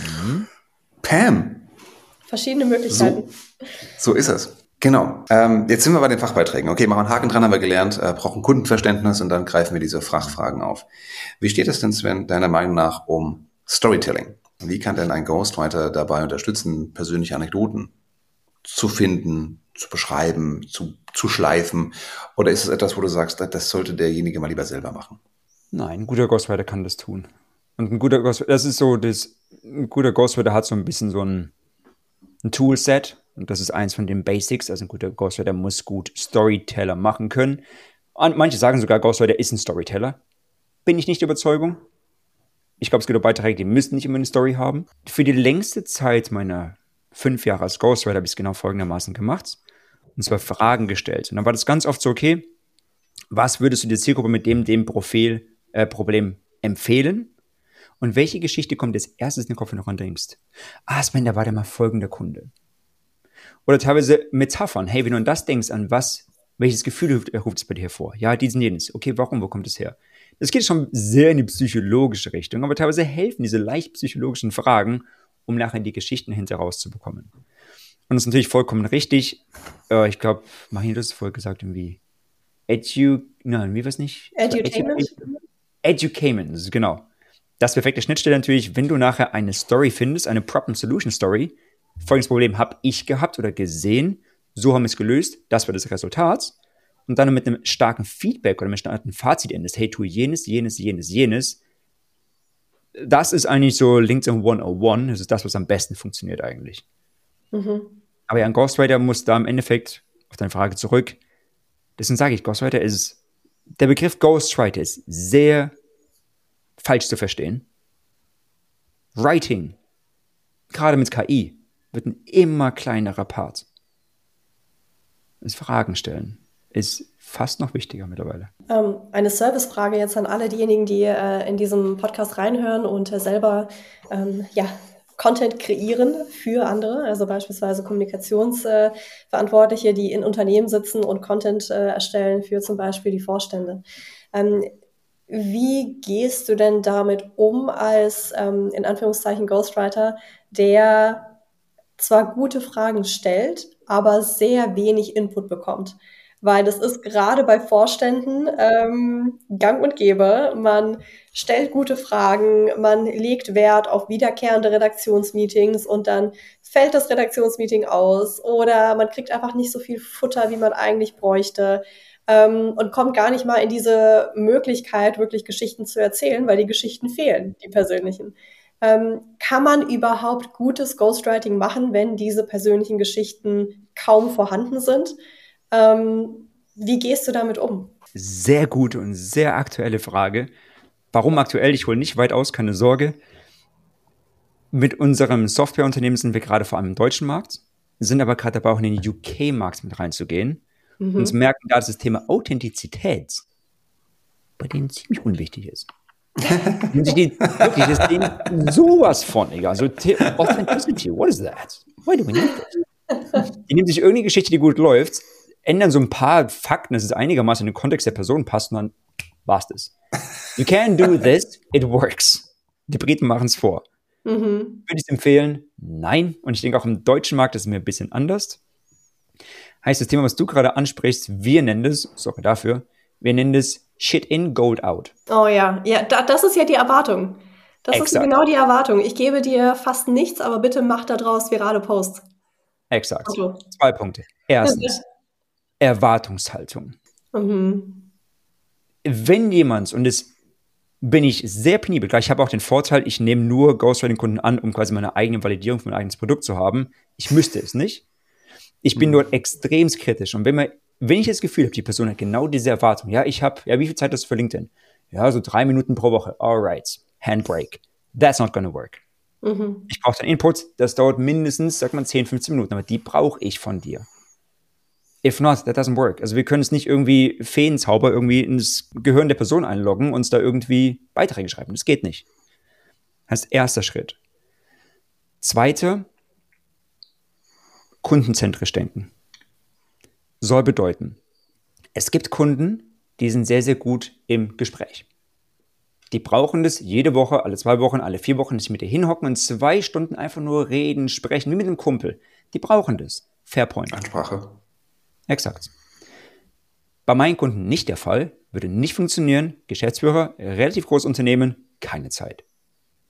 Pam! Verschiedene Möglichkeiten. So ist es. Genau. Jetzt sind wir bei den Fachbeiträgen. Okay, machen wir einen Haken dran, haben wir gelernt, brauchen Kundenverständnis und dann greifen wir diese Fachfragen auf. Wie steht es denn, Sven, deiner Meinung nach um Storytelling? Wie kann denn ein Ghostwriter dabei unterstützen, persönliche Anekdoten zu finden, zu beschreiben, zu schleifen? Oder ist es etwas, wo du sagst, das sollte derjenige mal lieber selber machen? Nein, ein guter Ghostwriter kann das tun. Und ein guter Ghostwriter, ein guter Ghostwriter hat so ein bisschen so ein Toolset. Und das ist eins von den Basics. Also ein guter Ghostwriter muss gut Storyteller machen können. Und manche sagen sogar, Ghostwriter ist ein Storyteller. Bin ich nicht der Überzeugung. Ich glaube, es gibt auch Beiträge, die müssen nicht immer eine Story haben. Für die längste Zeit meiner 5 Jahre als Ghostwriter habe ich es genau folgendermaßen gemacht. Und zwar Fragen gestellt. Und dann war das ganz oft so, okay, was würdest du der Zielgruppe mit dem Problem empfehlen? Und welche Geschichte kommt als erstes in den Kopf, wenn du daran denkst? Sven, da war der mal folgender Kunde. Oder teilweise Metaphern. Hey, wenn du an das denkst, welches Gefühl ruft es bei dir hervor? Ja, dies und jenes. Okay, warum? Wo kommt es her? Das geht schon sehr in die psychologische Richtung, aber teilweise helfen diese leicht psychologischen Fragen, um nachher die Geschichten hinterrauszubekommen. Und das ist natürlich vollkommen richtig. Ich glaube, Marie, du hast vorher gesagt, irgendwie wie war es nicht? Edutainment? Edutainment, genau. Das perfekte Schnittstelle natürlich, wenn du nachher eine Story findest, eine Problem-Solution-Story. Folgendes Problem habe ich gehabt oder gesehen, so haben wir es gelöst, das war das Resultat. Und dann mit einem starken Feedback oder mit einem starken Fazit endest, hey, tu jenes. Das ist eigentlich so LinkedIn 101, das ist das, was am besten funktioniert eigentlich. Mhm. Aber ja, ein Ghostwriter muss da im Endeffekt auf deine Frage zurück. Deswegen sage ich, der Begriff Ghostwriter ist sehr falsch zu verstehen. Writing, gerade mit KI, wird ein immer kleinerer Part. Das Fragen stellen ist fast noch wichtiger mittlerweile. Eine Servicefrage jetzt an alle diejenigen, die in diesem Podcast reinhören und selber Content kreieren für andere, also beispielsweise Kommunikationsverantwortliche, die in Unternehmen sitzen und Content erstellen für zum Beispiel die Vorstände. Wie gehst du denn damit um als, in Anführungszeichen, Ghostwriter, der zwar gute Fragen stellt, aber sehr wenig Input bekommt? Weil das ist gerade bei Vorständen gang und gäbe. Man stellt gute Fragen, man legt Wert auf wiederkehrende Redaktionsmeetings und dann fällt das Redaktionsmeeting aus oder man kriegt einfach nicht so viel Futter, wie man eigentlich bräuchte und kommt gar nicht mal in diese Möglichkeit, wirklich Geschichten zu erzählen, weil die Geschichten fehlen, die persönlichen. Kann man überhaupt gutes Ghostwriting machen, wenn diese persönlichen Geschichten kaum vorhanden sind? Wie gehst du damit um? Sehr gute und sehr aktuelle Frage. Warum aktuell? Ich hole nicht weit aus, keine Sorge. Mit unserem Softwareunternehmen sind wir gerade vor allem im deutschen Markt, sind aber gerade dabei, auch in den UK-Markt mit reinzugehen und zu merken, dass das Thema Authentizität bei denen ziemlich unwichtig ist. Wirklich, das ist denen sowas von egal. Also Authenticity, what is that? Why do we need that? Die nehmen sich irgendeine Geschichte, die gut läuft, ändern so ein paar Fakten, dass es einigermaßen in den Kontext der Person passt und dann war's das. You can do this, it works. Die Briten machen es vor. Würde ich es empfehlen? Nein. Und ich denke auch im deutschen Markt ist es mir ein bisschen anders. Heißt, das Thema, was du gerade ansprichst, wir nennen das Shit in, Gold out. Oh ja, das ist ja die Erwartung. Das ist genau die Erwartung. Ich gebe dir fast nichts, aber bitte mach daraus virale Posts. Exakt. 2 Punkte. Erstens, Erwartungshaltung. Wenn jemand, und das bin ich sehr penibel, ich habe auch den Vorteil, ich nehme nur Ghostwriting-Kunden an, um quasi meine eigene Validierung für mein eigenes Produkt zu haben. Ich müsste es nicht. Ich bin dort extrem kritisch. Und wenn ich das Gefühl habe, die Person hat genau diese Erwartung, wie viel Zeit hast du für LinkedIn? Ja, so 3 Minuten pro Woche. Alright, Handbrake. That's not gonna work. Ich brauche deinen Input, das dauert mindestens, 10, 15 Minuten, aber die brauche ich von dir. If not, that doesn't work. Also wir können es nicht irgendwie Feenzauber irgendwie ins Gehirn der Person einloggen und uns da irgendwie Beiträge schreiben. Das geht nicht. Das ist erster Schritt. Zweiter, kundenzentrisch denken. Soll bedeuten, es gibt Kunden, die sind sehr, sehr gut im Gespräch. Die brauchen das jede Woche, alle 2 Wochen, alle 4 Wochen, dass sie mit dir hinhocken und 2 Stunden einfach nur reden, sprechen, wie mit einem Kumpel. Die brauchen das. Fairpoint. Ansprache. Exakt. Bei meinen Kunden nicht der Fall, würde nicht funktionieren. Geschäftsführer, relativ großes Unternehmen, keine Zeit.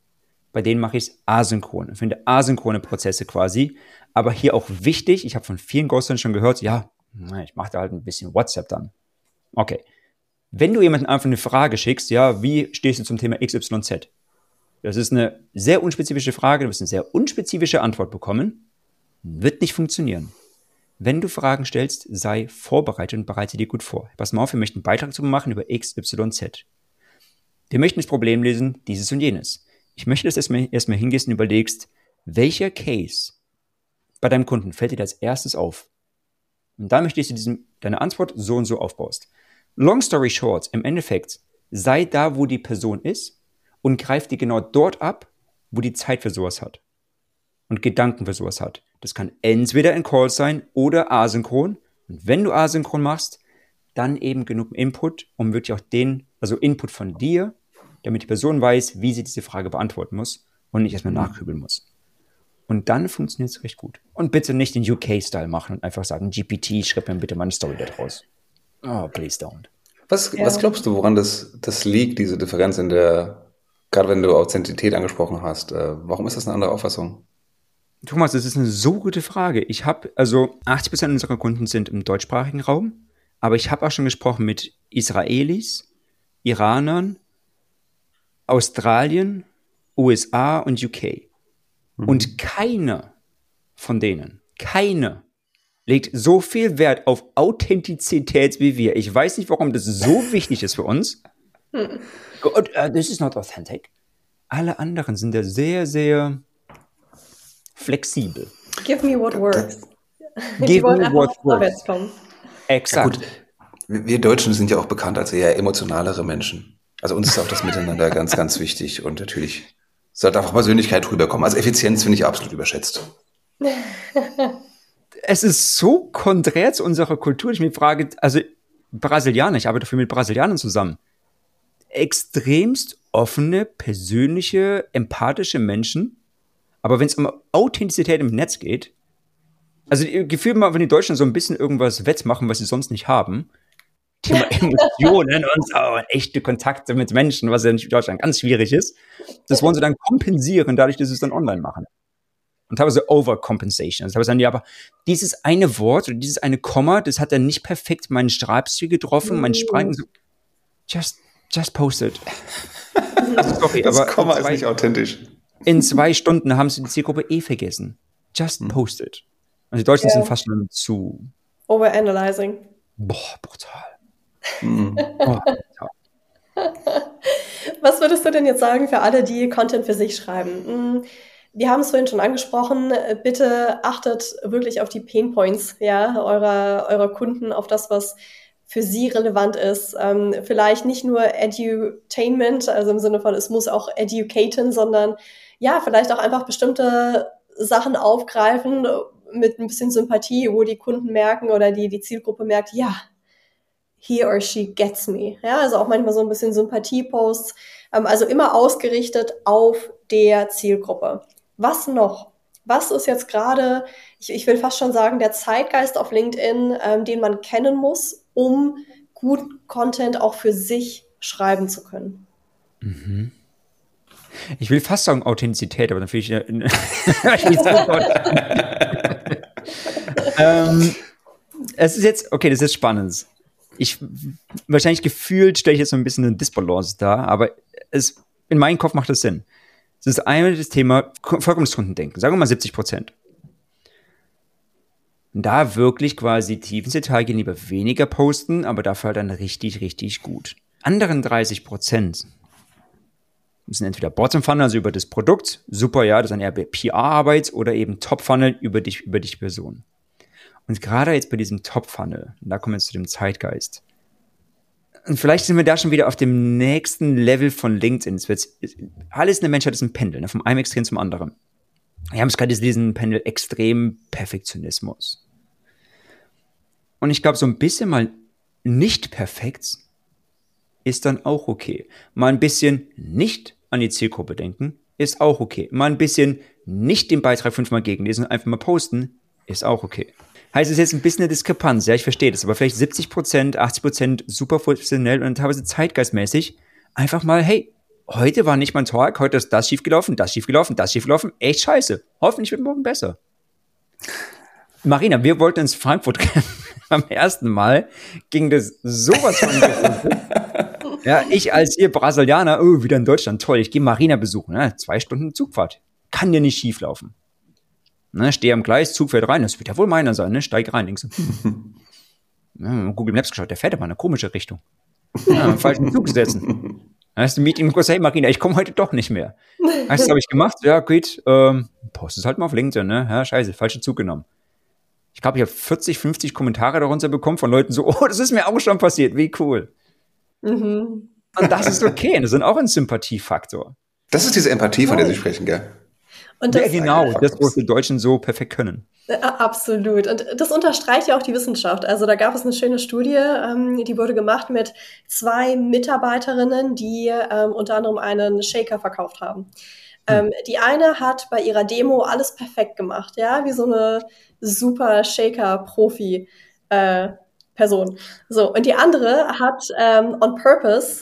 Bei denen mache ich es asynchron. Ich finde asynchrone Prozesse quasi. Aber hier auch wichtig, ich habe von vielen Ghostwritern schon gehört, ja, ich mache da halt ein bisschen WhatsApp dann. Okay. Wenn du jemandem einfach eine Frage schickst, ja, wie stehst du zum Thema XYZ? Das ist eine sehr unspezifische Frage, du wirst eine sehr unspezifische Antwort bekommen. Wird nicht funktionieren. Wenn du Fragen stellst, sei vorbereitet und bereite dir gut vor. Pass mal auf, wir möchten einen Beitrag zu machen über XYZ. Wir möchten das Problem lösen, dieses und jenes. Ich möchte, dass du erstmal hingehst und überlegst, welcher Case bei deinem Kunden fällt dir als erstes auf? Und da möchte ich, dass du deine Antwort so und so aufbaust. Long story short, im Endeffekt, sei da, wo die Person ist und greif die genau dort ab, wo die Zeit für sowas hat und Gedanken für sowas hat. Das kann entweder in Calls sein oder asynchron. Und wenn du asynchron machst, dann eben genug Input, um wirklich auch Input von dir, damit die Person weiß, wie sie diese Frage beantworten muss und nicht erstmal nachgrübeln muss. Und dann funktioniert es recht gut. Und bitte nicht den UK-Style machen und einfach sagen, GPT, schreib mir bitte mal eine Story da draus. Oh, please don't. Was glaubst du, woran das liegt, diese Differenz gerade wenn du Authentizität angesprochen hast, warum ist das eine andere Auffassung? Thomas, das ist eine so gute Frage. 80% unserer Kunden sind im deutschsprachigen Raum, aber ich habe auch schon gesprochen mit Israelis, Iranern, Australien, USA und UK. Und keiner von denen, legt so viel Wert auf Authentizität wie wir. Ich weiß nicht, warum das so wichtig ist für uns. This is not authentic. Alle anderen sind da sehr, sehr flexibel. Give me what works. Give me what works. Exakt. Ja, gut. Wir Deutschen sind ja auch bekannt als eher emotionalere Menschen. Also uns ist auch das Miteinander ganz, ganz wichtig. Und natürlich sollte einfach Persönlichkeit rüberkommen. Also Effizienz finde ich absolut überschätzt. Es ist so konträr zu unserer Kultur. Ich mich frage, also Brasilianer, ich arbeite dafür mit Brasilianern zusammen. Extremst offene, persönliche, empathische Menschen. Aber wenn es um Authentizität im Netz geht, also gefühlt mal, wenn die Deutschen so ein bisschen irgendwas wettmachen, was sie sonst nicht haben, Thema Emotionen und so, echte Kontakte mit Menschen, was ja in Deutschland ganz schwierig ist, das wollen sie dann kompensieren, dadurch, dass sie es dann online machen. Und teilweise Overcompensation. Also teilweise sagen die, aber dieses eine Wort oder dieses eine Komma, das hat dann nicht perfekt meinen Schreibstil getroffen, meinen Sprachen. So, just post it. Also, sorry, das aber Komma ist nicht authentisch. In 2 Stunden haben sie die Zielgruppe vergessen. Just post it. Und die Deutschen sind fast schon zu Overanalyzing. Brutal. Was würdest du denn jetzt sagen für alle, die Content für sich schreiben? Wir haben es vorhin schon angesprochen, bitte achtet wirklich auf die Painpoints, eurer Kunden, auf das, was für sie relevant ist. Vielleicht nicht nur Edutainment, also im Sinne von, es muss auch educaten, sondern vielleicht auch einfach bestimmte Sachen aufgreifen mit ein bisschen Sympathie, wo die Kunden merken oder die Zielgruppe merkt, he or she gets me. Ja, also auch manchmal so ein bisschen Sympathie-Posts. Also immer ausgerichtet auf der Zielgruppe. Was noch? Was ist jetzt gerade, ich will fast schon sagen, der Zeitgeist auf LinkedIn, den man kennen muss, um gut Content auch für sich schreiben zu können? Mhm. Ich will fast sagen Authentizität, aber dann finde ich es ist jetzt, okay, das ist spannend. Wahrscheinlich gefühlt stelle ich jetzt so ein bisschen eine Disbalance dar, aber in meinem Kopf macht das Sinn. Es ist einmal das Thema Vollkommenskundendenken, sagen wir mal 70%. Und da wirklich quasi tief ins Detail gehen, lieber weniger posten, aber dafür halt dann richtig, richtig gut. Anderen 30% sind entweder Bottom-Funnel, also über das Produkt, super, das ist dann eher PR-Arbeit, oder eben Top-Funnel über dich Person. Und gerade jetzt bei diesem Top-Funnel, da kommen wir zu dem Zeitgeist. Und vielleicht sind wir da schon wieder auf dem nächsten Level von LinkedIn. Alles in der Menschheit ist ein Pendel, vom einen Extrem zum anderen. Wir haben es gerade diesen Pendel extrem Perfektionismus. Und ich glaube, so ein bisschen mal nicht perfekt ist dann auch okay. Mal ein bisschen nicht an die Zielgruppe denken, ist auch okay. Mal ein bisschen nicht den Beitrag 5-mal gegenlesen und einfach mal posten, ist auch okay. Heißt, es ist jetzt ein bisschen eine Diskrepanz, ich verstehe das, aber vielleicht 70%, 80% super professionell und dann teilweise zeitgeistmäßig einfach mal, hey, heute war nicht mein Tag, heute ist das schiefgelaufen, das schiefgelaufen, das schiefgelaufen. Echt scheiße. Hoffentlich wird morgen besser. Marina, wir wollten ins Frankfurt beim ersten Mal ging das sowas von ja, ich als hier Brasilianer, wieder in Deutschland, toll, ich gehe Marina besuchen, 2 Stunden Zugfahrt. Kann dir nicht schief laufen. Stehe am Gleis, Zug fährt rein, das wird ja wohl meiner sein, steig rein, denkst du. Google Maps geschaut, der fährt aber in eine komische Richtung. Falschen Zug setzen. Dann hast du Meeting kurz, hey Marina, ich komme heute doch nicht mehr. Das habe ich gemacht, ja gut, post es halt mal auf LinkedIn, ne? Ja, scheiße, falschen Zug genommen. Ich glaube, ich habe 40, 50 Kommentare darunter bekommen von Leuten so, oh, das ist mir auch schon passiert, wie cool. Und das ist okay, das ist auch ein Sympathiefaktor. Das ist diese Empathie, von der Sie sprechen, gell? Und das, ja, genau, das, was die Deutschen so perfekt können. Absolut. Und das unterstreicht ja auch die Wissenschaft. Also da gab es eine schöne Studie, die wurde gemacht mit 2 Mitarbeiterinnen, die unter anderem einen Shaker verkauft haben. Die eine hat bei ihrer Demo alles perfekt gemacht, ja, wie so eine super Shaker-Profi Person. So, und die andere hat on purpose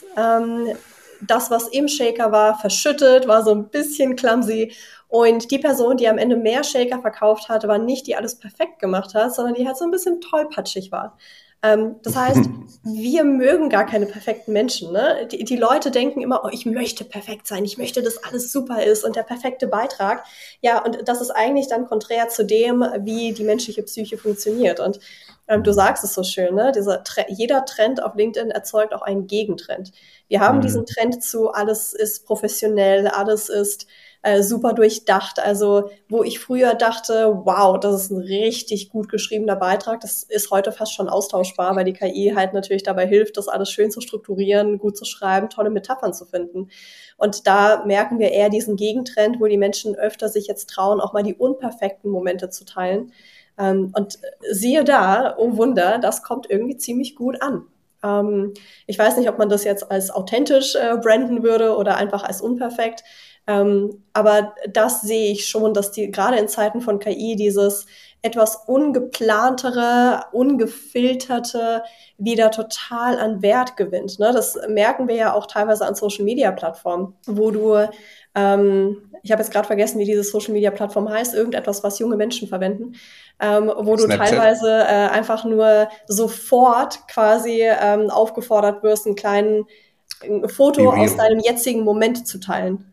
das, was im Shaker war, verschüttet, war so ein bisschen clumsy. Und die Person, die am Ende mehr Shaker verkauft hat, war nicht, die alles perfekt gemacht hat, sondern die halt so ein bisschen tollpatschig war. Das heißt, wir mögen gar keine perfekten Menschen. Ne? Die Leute denken immer, oh, ich möchte perfekt sein, ich möchte, dass alles super ist und der perfekte Beitrag. Ja, und das ist eigentlich dann konträr zu dem, wie die menschliche Psyche funktioniert. Und du sagst es so schön, ne? Jeder Trend auf LinkedIn erzeugt auch einen Gegentrend. Wir haben diesen Trend zu, alles ist professionell, alles ist super durchdacht. Also wo ich früher dachte, wow, das ist ein richtig gut geschriebener Beitrag, das ist heute fast schon austauschbar, weil die KI halt natürlich dabei hilft, das alles schön zu strukturieren, gut zu schreiben, tolle Metaphern zu finden. Und da merken wir eher diesen Gegentrend, wo die Menschen öfter sich jetzt trauen, auch mal die unperfekten Momente zu teilen. Und siehe da, oh Wunder, das kommt irgendwie ziemlich gut an. Ich weiß nicht, ob man das jetzt als authentisch branden würde oder einfach als unperfekt. Aber das sehe ich schon, dass die gerade in Zeiten von KI dieses etwas ungeplantere, ungefilterte wieder total an Wert gewinnt. Ne? Das merken wir ja auch teilweise an Social-Media-Plattformen, wo du, ich habe jetzt gerade vergessen, wie diese Social-Media-Plattform heißt, irgendetwas, was junge Menschen verwenden, wo du Snapchat. Teilweise einfach nur sofort quasi aufgefordert wirst, ein Foto aus deinem jetzigen Moment zu teilen.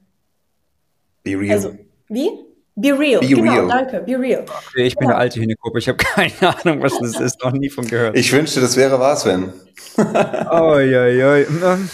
Be real. Also, wie? Be real. Be genau, real. danke. Be real. Okay, ich bin eine alte Hühnergruppe. Ich habe keine Ahnung, was das ist. Noch nie von gehört. Ich wünschte, das wäre wahr, Sven. Oi.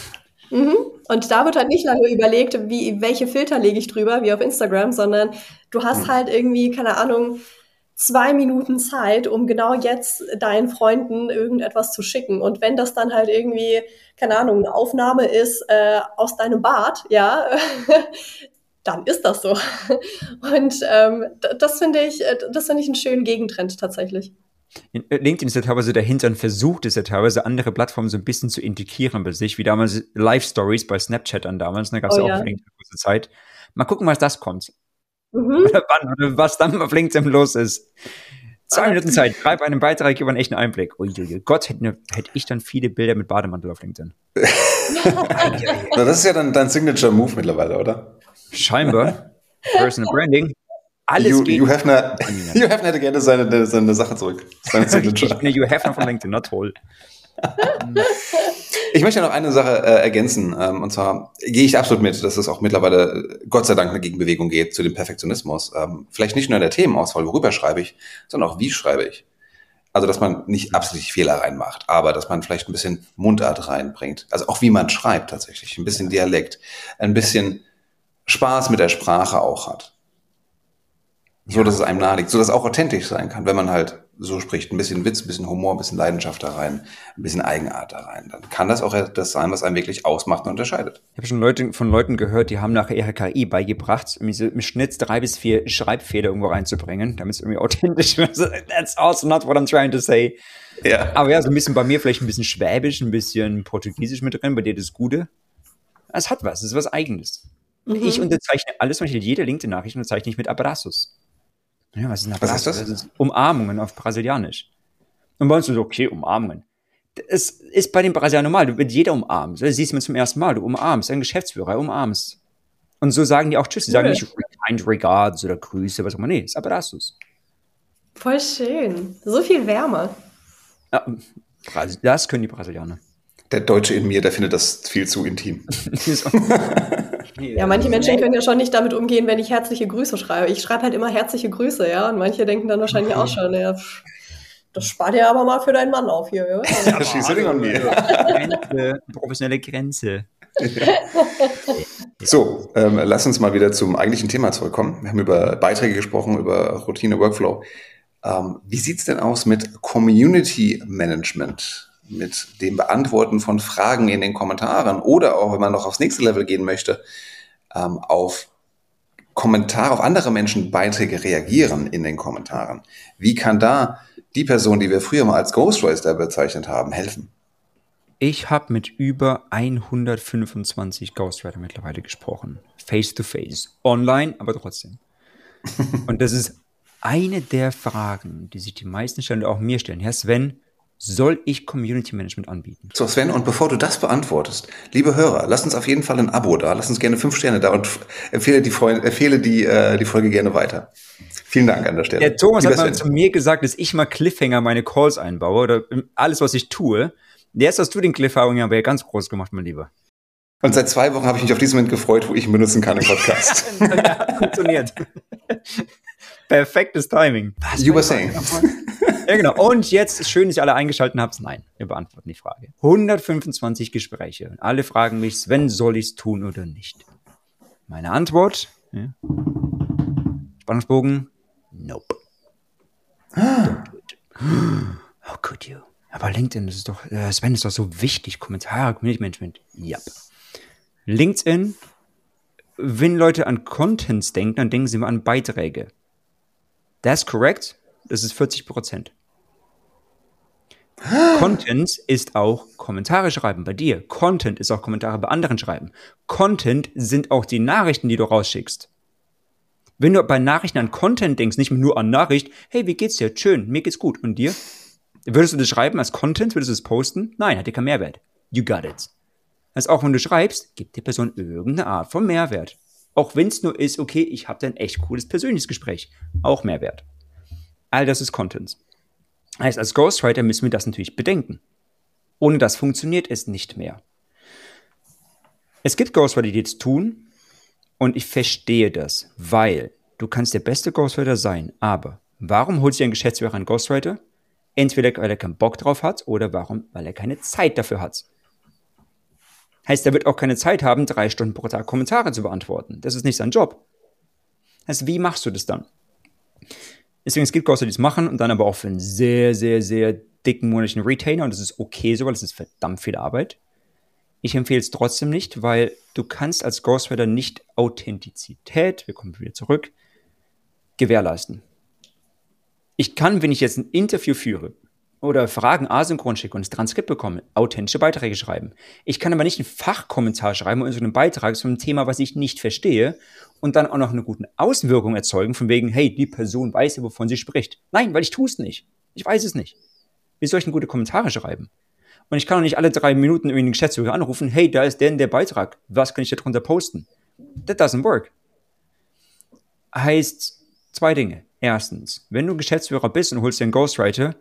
Und da wird halt nicht lange überlegt, welche Filter lege ich drüber, wie auf Instagram, sondern du hast halt irgendwie, keine Ahnung, 2 Minuten Zeit, um genau jetzt deinen Freunden irgendetwas zu schicken. Und wenn das dann halt irgendwie, keine Ahnung, eine Aufnahme ist aus deinem Bad, ja, dann ist das so. Und das finde ich einen schönen Gegentrend tatsächlich. LinkedIn ist ja teilweise dahinter und versucht es ja teilweise, andere Plattformen so ein bisschen zu integrieren bei sich, wie damals Live-Stories bei Snapchat an damals, da gab es ja auch auf LinkedIn eine kurze Zeit. Mal gucken, was das kommt. Oder wann, oder was dann auf LinkedIn los ist. 2 Minuten Zeit, schreib einen Beitrag über einen echten Einblick. Uiuiui. Gott, hätte ich dann viele Bilder mit Bademantel auf LinkedIn. Na, das ist ja dann dein Signature-Move mittlerweile, oder? Scheinbar. Personal Branding. Alles geht. Hugh Hefner hätte gerne seine Sache zurück. Seine Signature. Ich bin der Hugh Hefner von LinkedIn, na toll. Ich möchte noch eine Sache ergänzen. Und zwar gehe ich absolut mit, dass es auch mittlerweile Gott sei Dank eine Gegenbewegung geht zu dem Perfektionismus. Vielleicht nicht nur in der Themenauswahl, worüber schreibe ich, sondern auch wie schreibe ich. Also, dass man nicht absichtlich Fehler reinmacht, aber dass man vielleicht ein bisschen Mundart reinbringt. Also auch wie man schreibt tatsächlich. Ein bisschen Dialekt, ein bisschen Spaß mit der Sprache auch hat. So, dass es einem nahe liegt. So, dass es auch authentisch sein kann, wenn man halt so spricht. Ein bisschen Witz, ein bisschen Humor, ein bisschen Leidenschaft da rein, ein bisschen Eigenart da rein. Dann kann das auch das sein, was einen wirklich ausmacht und unterscheidet. Ich habe schon von Leuten gehört, die haben nachher ihre KI beigebracht, im Schnitt 3 bis 4 Schreibfehler irgendwo reinzubringen, damit es irgendwie authentisch ist. That's also not what I'm trying to say. Ja. Aber ja, so ein bisschen bei mir vielleicht ein bisschen Schwäbisch, ein bisschen Portugiesisch mit drin, bei dir das Gute. Es hat was, es ist was Eigenes. Ich unterzeichne alles, jede LinkedIn-Nachricht unterzeichne ich mit Abraços. Ja, was ist ein Abraço? Was ist das? Das ist Umarmungen auf Brasilianisch. Und bei uns ist so, okay, Umarmungen. Es ist bei den Brasilianern normal, du wird jeder umarmt. Das siehst du zum ersten Mal, du umarmst einen Geschäftsführer, umarmst. Und so sagen die auch Tschüss, die sagen nicht kind regards oder Grüße, was auch immer. Nee, es ist abraços. Voll schön. So viel Wärme. Ja, das können die Brasilianer. Der Deutsche in mir, der findet das viel zu intim. Ja, manche Menschen können ja schon nicht damit umgehen, wenn ich herzliche Grüße schreibe. Ich schreibe halt immer herzliche Grüße, ja. Und manche denken dann wahrscheinlich auch schon, ja, das spart dir aber mal für deinen Mann auf hier, ja. Ja, schießt du an mir. Grenze, professionelle Grenze. So, lass uns mal wieder zum eigentlichen Thema zurückkommen. Wir haben über Beiträge gesprochen, über Routine, Workflow. Wie sieht's denn aus mit Community Management, mit dem Beantworten von Fragen in den Kommentaren oder auch, wenn man noch aufs nächste Level gehen möchte, auf Kommentare, auf andere Menschen Beiträge reagieren in den Kommentaren? Wie kann da die Person, die wir früher mal als Ghostwriter bezeichnet haben, helfen? Ich habe mit über 125 Ghostwriter mittlerweile gesprochen. Face to face. Online, aber trotzdem. Und das ist eine der Fragen, die sich die meisten stellen, auch mir stellen. Herr Sven, soll ich Community Management anbieten? So, Sven, und bevor du das beantwortest, liebe Hörer, lass uns auf jeden Fall ein Abo da, lass uns gerne 5 Sterne da und empfehle die Folge gerne weiter. Vielen Dank an der Stelle. Der Thomas Lieber hat mal Sven. zu mir gesagt, dass ich mal Cliffhanger meine Calls einbaue oder alles, was ich tue. Jetzt hast du den Cliffhanger aber ganz groß gemacht, mein Lieber. Und seit 2 Wochen habe ich mich auf diesen Moment gefreut, wo ich ihn benutzen kann im Podcast. Ja, funktioniert. Perfektes Timing. You were saying. Ja, genau. Und jetzt ist schön, dass ihr alle eingeschaltet habt. Nein, wir beantworten die Frage. 125 Gespräche. Und alle fragen mich, Sven, soll ich es tun oder nicht? Meine Antwort, ja. Spannungsbogen, nope. Don't do it. How could you? Aber LinkedIn, das ist doch, Sven, ist doch so wichtig. Kommentare, Community Management. Yep. LinkedIn, wenn Leute an Contents denken, dann denken sie immer an Beiträge. That's correct. Das ist 40%. Content ist auch Kommentare schreiben bei dir. Content ist auch Kommentare bei anderen schreiben. Content sind auch die Nachrichten, die du rausschickst. Wenn du bei Nachrichten an Content denkst, nicht nur an Nachricht, hey, wie geht's dir? Schön, mir geht's gut. Und dir? Würdest du das schreiben als Content? Würdest du es posten? Nein, hat dir keinen Mehrwert. You got it. Also auch wenn du schreibst, gibt die Person irgendeine Art von Mehrwert. Auch wenn es nur ist, okay, ich habe da ein echt cooles persönliches Gespräch. Auch Mehrwert. All das ist Content. Heißt, als Ghostwriter müssen wir das natürlich bedenken. Ohne das funktioniert es nicht mehr. Es gibt Ghostwriter, die das tun, und ich verstehe das, weil du kannst der beste Ghostwriter sein, aber warum holt sich ein Geschäftsführer einen Ghostwriter? Entweder, weil er keinen Bock drauf hat, oder weil er keine Zeit dafür hat. Heißt, er wird auch keine Zeit haben, 3 Stunden pro Tag Kommentare zu beantworten. Das ist nicht sein Job. Heißt, wie machst du das dann? Deswegen, es gibt Ghostwriter, die es machen und dann aber auch für einen sehr, sehr, sehr dicken monatlichen Retainer, und das ist okay so, weil das ist verdammt viel Arbeit. Ich empfehle es trotzdem nicht, weil du kannst als Ghostwriter nicht Authentizität, wir kommen wieder zurück, gewährleisten. Ich kann, wenn ich jetzt ein Interview führe oder Fragen asynchron schicke und das Transkript bekomme, authentische Beiträge schreiben. Ich kann aber nicht einen Fachkommentar schreiben oder so einen Beitrag zu einem Thema, was ich nicht verstehe, und dann auch noch eine gute Außenwirkung erzeugen, von wegen, hey, die Person weiß ja, wovon sie spricht. Nein, weil ich tue es nicht. Ich weiß es nicht. Wie soll ich denn gute Kommentare schreiben? Und ich kann auch nicht alle 3 Minuten irgendwie den Geschäftsführer anrufen, hey, da ist der Beitrag, was kann ich da drunter posten? That doesn't work. Heißt 2 Dinge. Erstens, wenn du Geschäftsführer bist und holst dir einen Ghostwriter,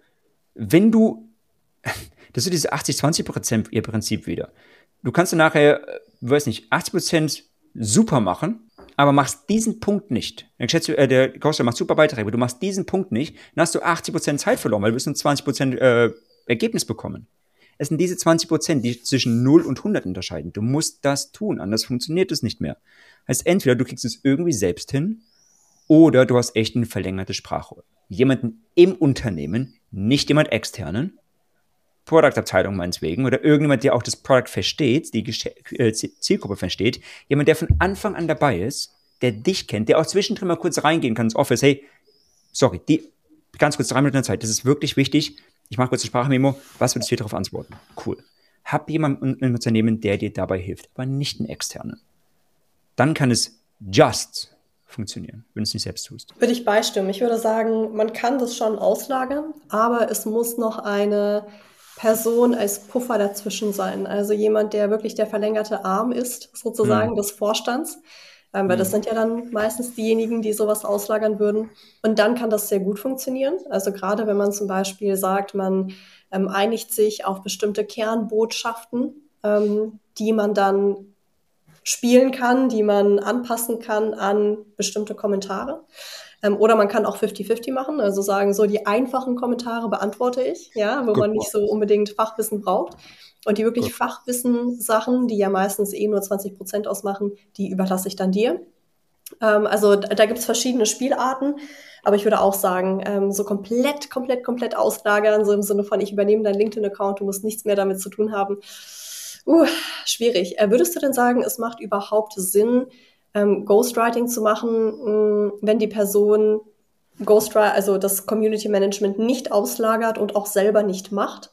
das ist dieses 80-20% ihr Prinzip wieder. Du kannst dann nachher, 80% super machen, aber machst diesen Punkt nicht. Der Ghostwriter macht super Beiträge, aber du machst diesen Punkt nicht, dann hast du 80% Zeit verloren, weil du wirst nur 20% Ergebnis bekommen. Es sind diese 20%, die zwischen 0 und 100 unterscheiden. Du musst das tun, anders funktioniert es nicht mehr. Heißt, entweder du kriegst es irgendwie selbst hin, oder du hast echt eine verlängerte Sprachrohr. Jemanden im Unternehmen, nicht jemand externen, Product-Abteilung meinetwegen, oder irgendjemand, der auch das Product versteht, die Zielgruppe versteht, jemand, der von Anfang an dabei ist, der dich kennt, der auch zwischendrin mal kurz reingehen kann ins Office, hey, sorry, ganz kurz 3 Minuten Zeit, das ist wirklich wichtig, ich mache kurz eine Sprachmemo, was würdest du hier darauf antworten? Cool. Hab jemanden im Unternehmen, der dir dabei hilft, aber nicht einen externen. Dann kann es just funktionieren, wenn du es nicht selbst tust. Würde ich beistimmen. Ich würde sagen, man kann das schon auslagern, aber es muss noch eine Person als Puffer dazwischen sein. Also jemand, der wirklich der verlängerte Arm ist, sozusagen, des Vorstands. Weil das sind ja dann meistens diejenigen, die sowas auslagern würden. Und dann kann das sehr gut funktionieren. Also gerade wenn man zum Beispiel sagt, man einigt sich auf bestimmte Kernbotschaften, die man dann spielen kann, die man anpassen kann an bestimmte Kommentare. Oder man kann auch 50-50 machen, also sagen, so die einfachen Kommentare beantworte ich, ja, wo man nicht so unbedingt Fachwissen braucht. Und die wirklich Fachwissen-Sachen, die ja meistens nur 20% ausmachen, die überlasse ich dann dir. Also da gibt's verschiedene Spielarten, aber ich würde auch sagen, so komplett auslagern, so im Sinne von, ich übernehme deinen LinkedIn-Account, du musst nichts mehr damit zu tun haben. Schwierig. Würdest du denn sagen, es macht überhaupt Sinn, Ghostwriting zu machen, wenn die Person also das Community Management nicht auslagert und auch selber nicht macht?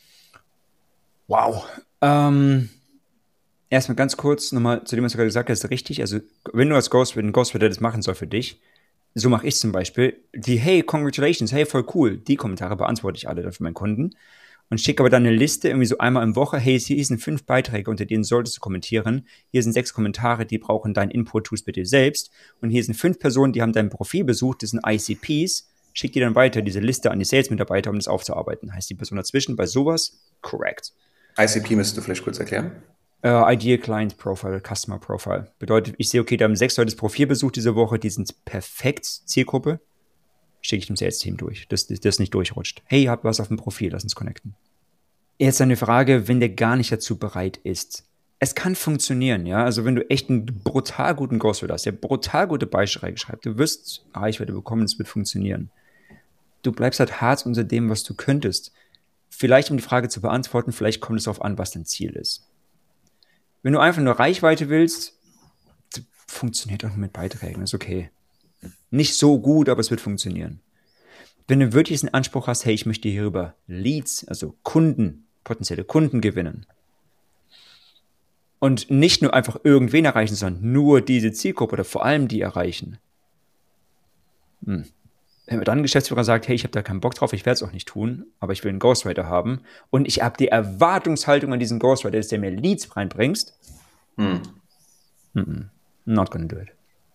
Wow. Erstmal ganz kurz nochmal zu dem, was du gerade gesagt hast, richtig. Also, wenn du als Ghostwriter das machen soll für dich, so mache ich zum Beispiel, hey, congratulations, hey, voll cool, die Kommentare beantworte ich alle dann für meinen Kunden und schicke aber dann eine Liste irgendwie so einmal im Woche, hey, hier sind 5 Beiträge, unter denen solltest du kommentieren, hier sind 6 Kommentare, die brauchen deinen Input, tust bei dir selbst und hier sind 5 Personen, die haben dein Profil besucht, das sind ICPs, schick die dann weiter, diese Liste an die Sales-Mitarbeiter, um das aufzuarbeiten. Heißt die Person dazwischen bei sowas? Correct. ICP müsstest du vielleicht kurz erklären? Ideal Client Profile, Customer Profile. Bedeutet, ich sehe, okay, da haben 6 Leute das Profil besucht diese Woche, die sind perfekt Zielgruppe. Schicke ich dem Sales-Team durch, dass das nicht durchrutscht. Hey, ihr habt was auf dem Profil, lass uns connecten. Jetzt eine Frage, wenn der gar nicht dazu bereit ist. Es kann funktionieren, ja. Also wenn du echt einen brutal guten Ghostwriter hast, der brutal gute Beiträge schreibt, du wirst Reichweite bekommen, es wird funktionieren. Du bleibst halt hart unter dem, was du könntest. Vielleicht, um die Frage zu beantworten, vielleicht kommt es darauf an, was dein Ziel ist. Wenn du einfach nur Reichweite willst, funktioniert auch nur mit Beiträgen, ist okay. Nicht so gut, aber es wird funktionieren. Wenn du wirklich den Anspruch hast, hey, ich möchte hierüber Leads, also Kunden, potenzielle Kunden gewinnen und nicht nur einfach irgendwen erreichen, sondern nur diese Zielgruppe oder vor allem die erreichen. Wenn mir dann ein Geschäftsführer sagt, hey, ich habe da keinen Bock drauf, ich werde es auch nicht tun, aber ich will einen Ghostwriter haben und ich habe die Erwartungshaltung an diesen Ghostwriter, dass der mir Leads reinbringst, not gonna do it.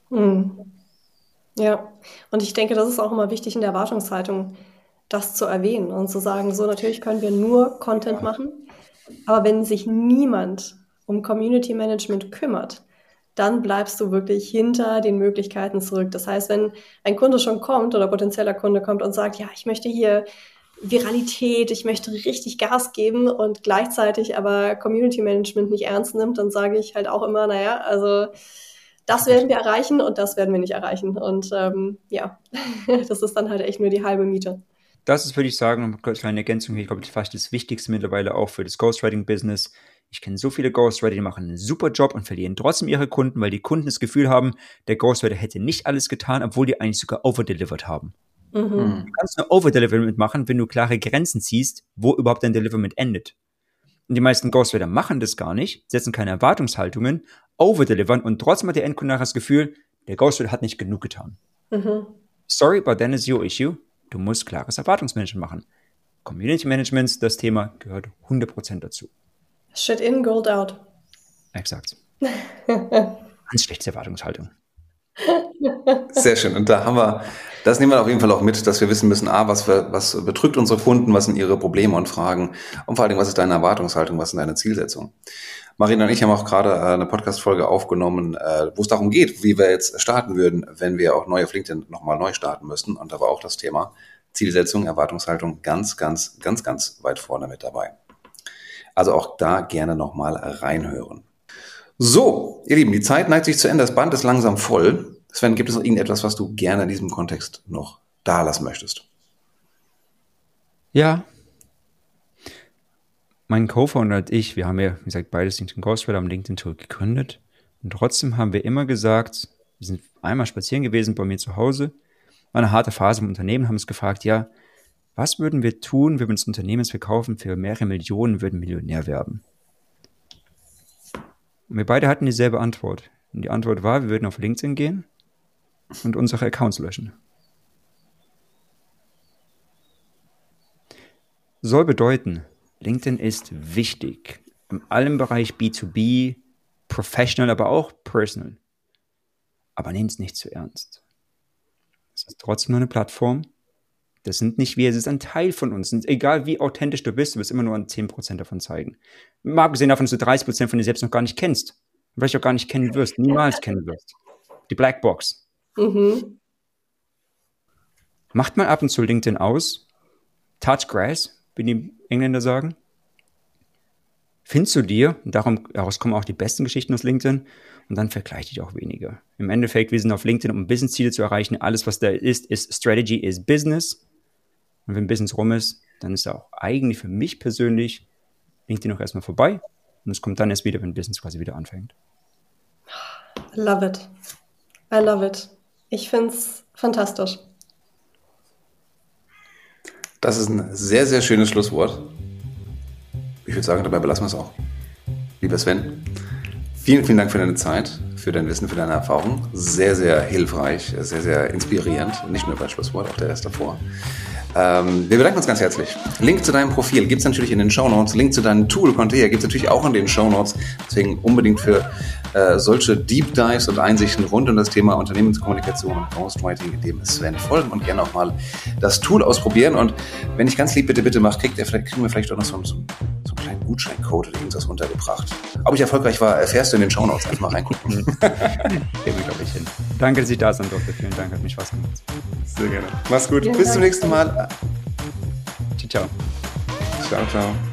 Ja, und ich denke, das ist auch immer wichtig in der Erwartungshaltung, das zu erwähnen und zu sagen, so natürlich können wir nur Content machen, aber wenn sich niemand um Community Management kümmert, dann bleibst du wirklich hinter den Möglichkeiten zurück. Das heißt, wenn ein Kunde schon kommt oder potenzieller Kunde kommt und sagt, ja, ich möchte hier Viralität, ich möchte richtig Gas geben und gleichzeitig aber Community Management nicht ernst nimmt, dann sage ich halt auch immer, naja, also das werden wir erreichen und das werden wir nicht erreichen. Und ja, das ist dann halt echt nur die halbe Miete. Das ist, würde ich sagen, eine kleine Ergänzung hier, ich glaube, fast das Wichtigste mittlerweile auch für das Ghostwriting-Business. Ich kenne so viele Ghostwriter, die machen einen super Job und verlieren trotzdem ihre Kunden, weil die Kunden das Gefühl haben, der Ghostwriter hätte nicht alles getan, obwohl die eigentlich sogar overdelivered haben. Du kannst nur Overdeliverment machen, wenn du klare Grenzen ziehst, wo überhaupt dein Deliverment endet. Und die meisten Ghostwriter machen das gar nicht, setzen keine Erwartungshaltungen, overdelivern und trotzdem hat der Endkunde nachher das Gefühl, der Ghostwriter hat nicht genug getan. Sorry, but then is your issue. Du musst klares Erwartungsmanagement machen. Community Management, das Thema, gehört 100% dazu. Shit in, gold out. Exakt. Ganz schlechte Erwartungshaltung. Sehr schön. Und das nehmen wir auf jeden Fall auch mit, dass wir wissen müssen, was bedrückt unsere Kunden, was sind ihre Probleme und Fragen und vor allen Dingen, was ist deine Erwartungshaltung, was sind deine Zielsetzungen. Marina und ich haben auch gerade eine Podcast-Folge aufgenommen, wo es darum geht, wie wir jetzt starten würden, wenn wir auch neu auf LinkedIn nochmal neu starten müssten. Und da war auch das Thema Zielsetzung, Erwartungshaltung ganz weit vorne mit dabei. Also auch da gerne nochmal reinhören. So, ihr Lieben, die Zeit neigt sich zu Ende, das Band ist langsam voll. Sven, gibt es noch irgendetwas, was du gerne in diesem Kontext noch da lassen möchtest? Ja. Mein Co-Founder und ich, wir haben ja, wie gesagt, beides LinkedIn Ghostwriter, haben LinkedIn Tool gegründet. Und trotzdem haben wir immer gesagt, wir sind einmal spazieren gewesen bei mir zu Hause, war eine harte Phase im Unternehmen, haben uns gefragt, ja, was würden wir tun, wenn wir das Unternehmen verkaufen für mehrere Millionen, würden Millionär werden? Und wir beide hatten dieselbe Antwort. Und die Antwort war, wir würden auf LinkedIn gehen und unsere Accounts löschen. Soll bedeuten, LinkedIn ist wichtig. In allem Bereich B2B, professional, aber auch personal. Aber nehmt es nicht zu ernst. Es ist trotzdem nur eine Plattform. Das sind nicht wir, es ist ein Teil von uns. Und egal wie authentisch du wirst immer nur an 10% davon zeigen. Mal abgesehen davon, dass du 30% von dir selbst noch gar nicht kennst. Und vielleicht auch gar nicht kennen wirst, niemals kennen wirst. Die Blackbox. Mhm. Macht mal ab und zu LinkedIn aus. Touch grass, wie die Engländer sagen. Findest du dir, und daraus kommen auch die besten Geschichten aus LinkedIn, und dann vergleich dich auch weniger. Im Endeffekt, wir sind auf LinkedIn, um Business-Ziele zu erreichen. Alles, was da ist Strategy, ist Business. Und wenn Business rum ist, dann ist da auch eigentlich für mich persönlich LinkedIn auch erstmal vorbei. Und es kommt dann erst wieder, wenn Business quasi wieder anfängt. I love it. I love it. Ich finde es fantastisch. Das ist ein sehr, sehr schönes Schlusswort. Ich würde sagen, dabei belassen wir es auch. Lieber Sven, vielen, vielen Dank für deine Zeit, für dein Wissen, für deine Erfahrung. Sehr, sehr hilfreich, sehr, sehr inspirierend. Nicht nur beim Schlusswort, auch der Rest davor. Wir bedanken uns ganz herzlich. Link zu deinem Profil gibt es natürlich in den Shownotes. Link zu deinem Tool, Contea, gibt es natürlich auch in den Shownotes. Deswegen unbedingt für solche Deep Dives und Einsichten rund um das Thema Unternehmenskommunikation und Ghostwriting dem Sven folgen und gerne auch mal das Tool ausprobieren. Und wenn ich ganz lieb bitte macht, kriegen wir vielleicht auch noch so einen kleinen Gutscheincode oder irgendwas untergebracht. Ob ich erfolgreich war, erfährst du in den Shownotes. Einfach mal reingucken. Gehen wir, glaube ich, hin. Danke, dass ich da sein durfte. Vielen Dank, hat mich Spaß gemacht. Sehr gerne. Mach's gut. Bis zum nächsten Mal. Ciao. Ciao, ciao.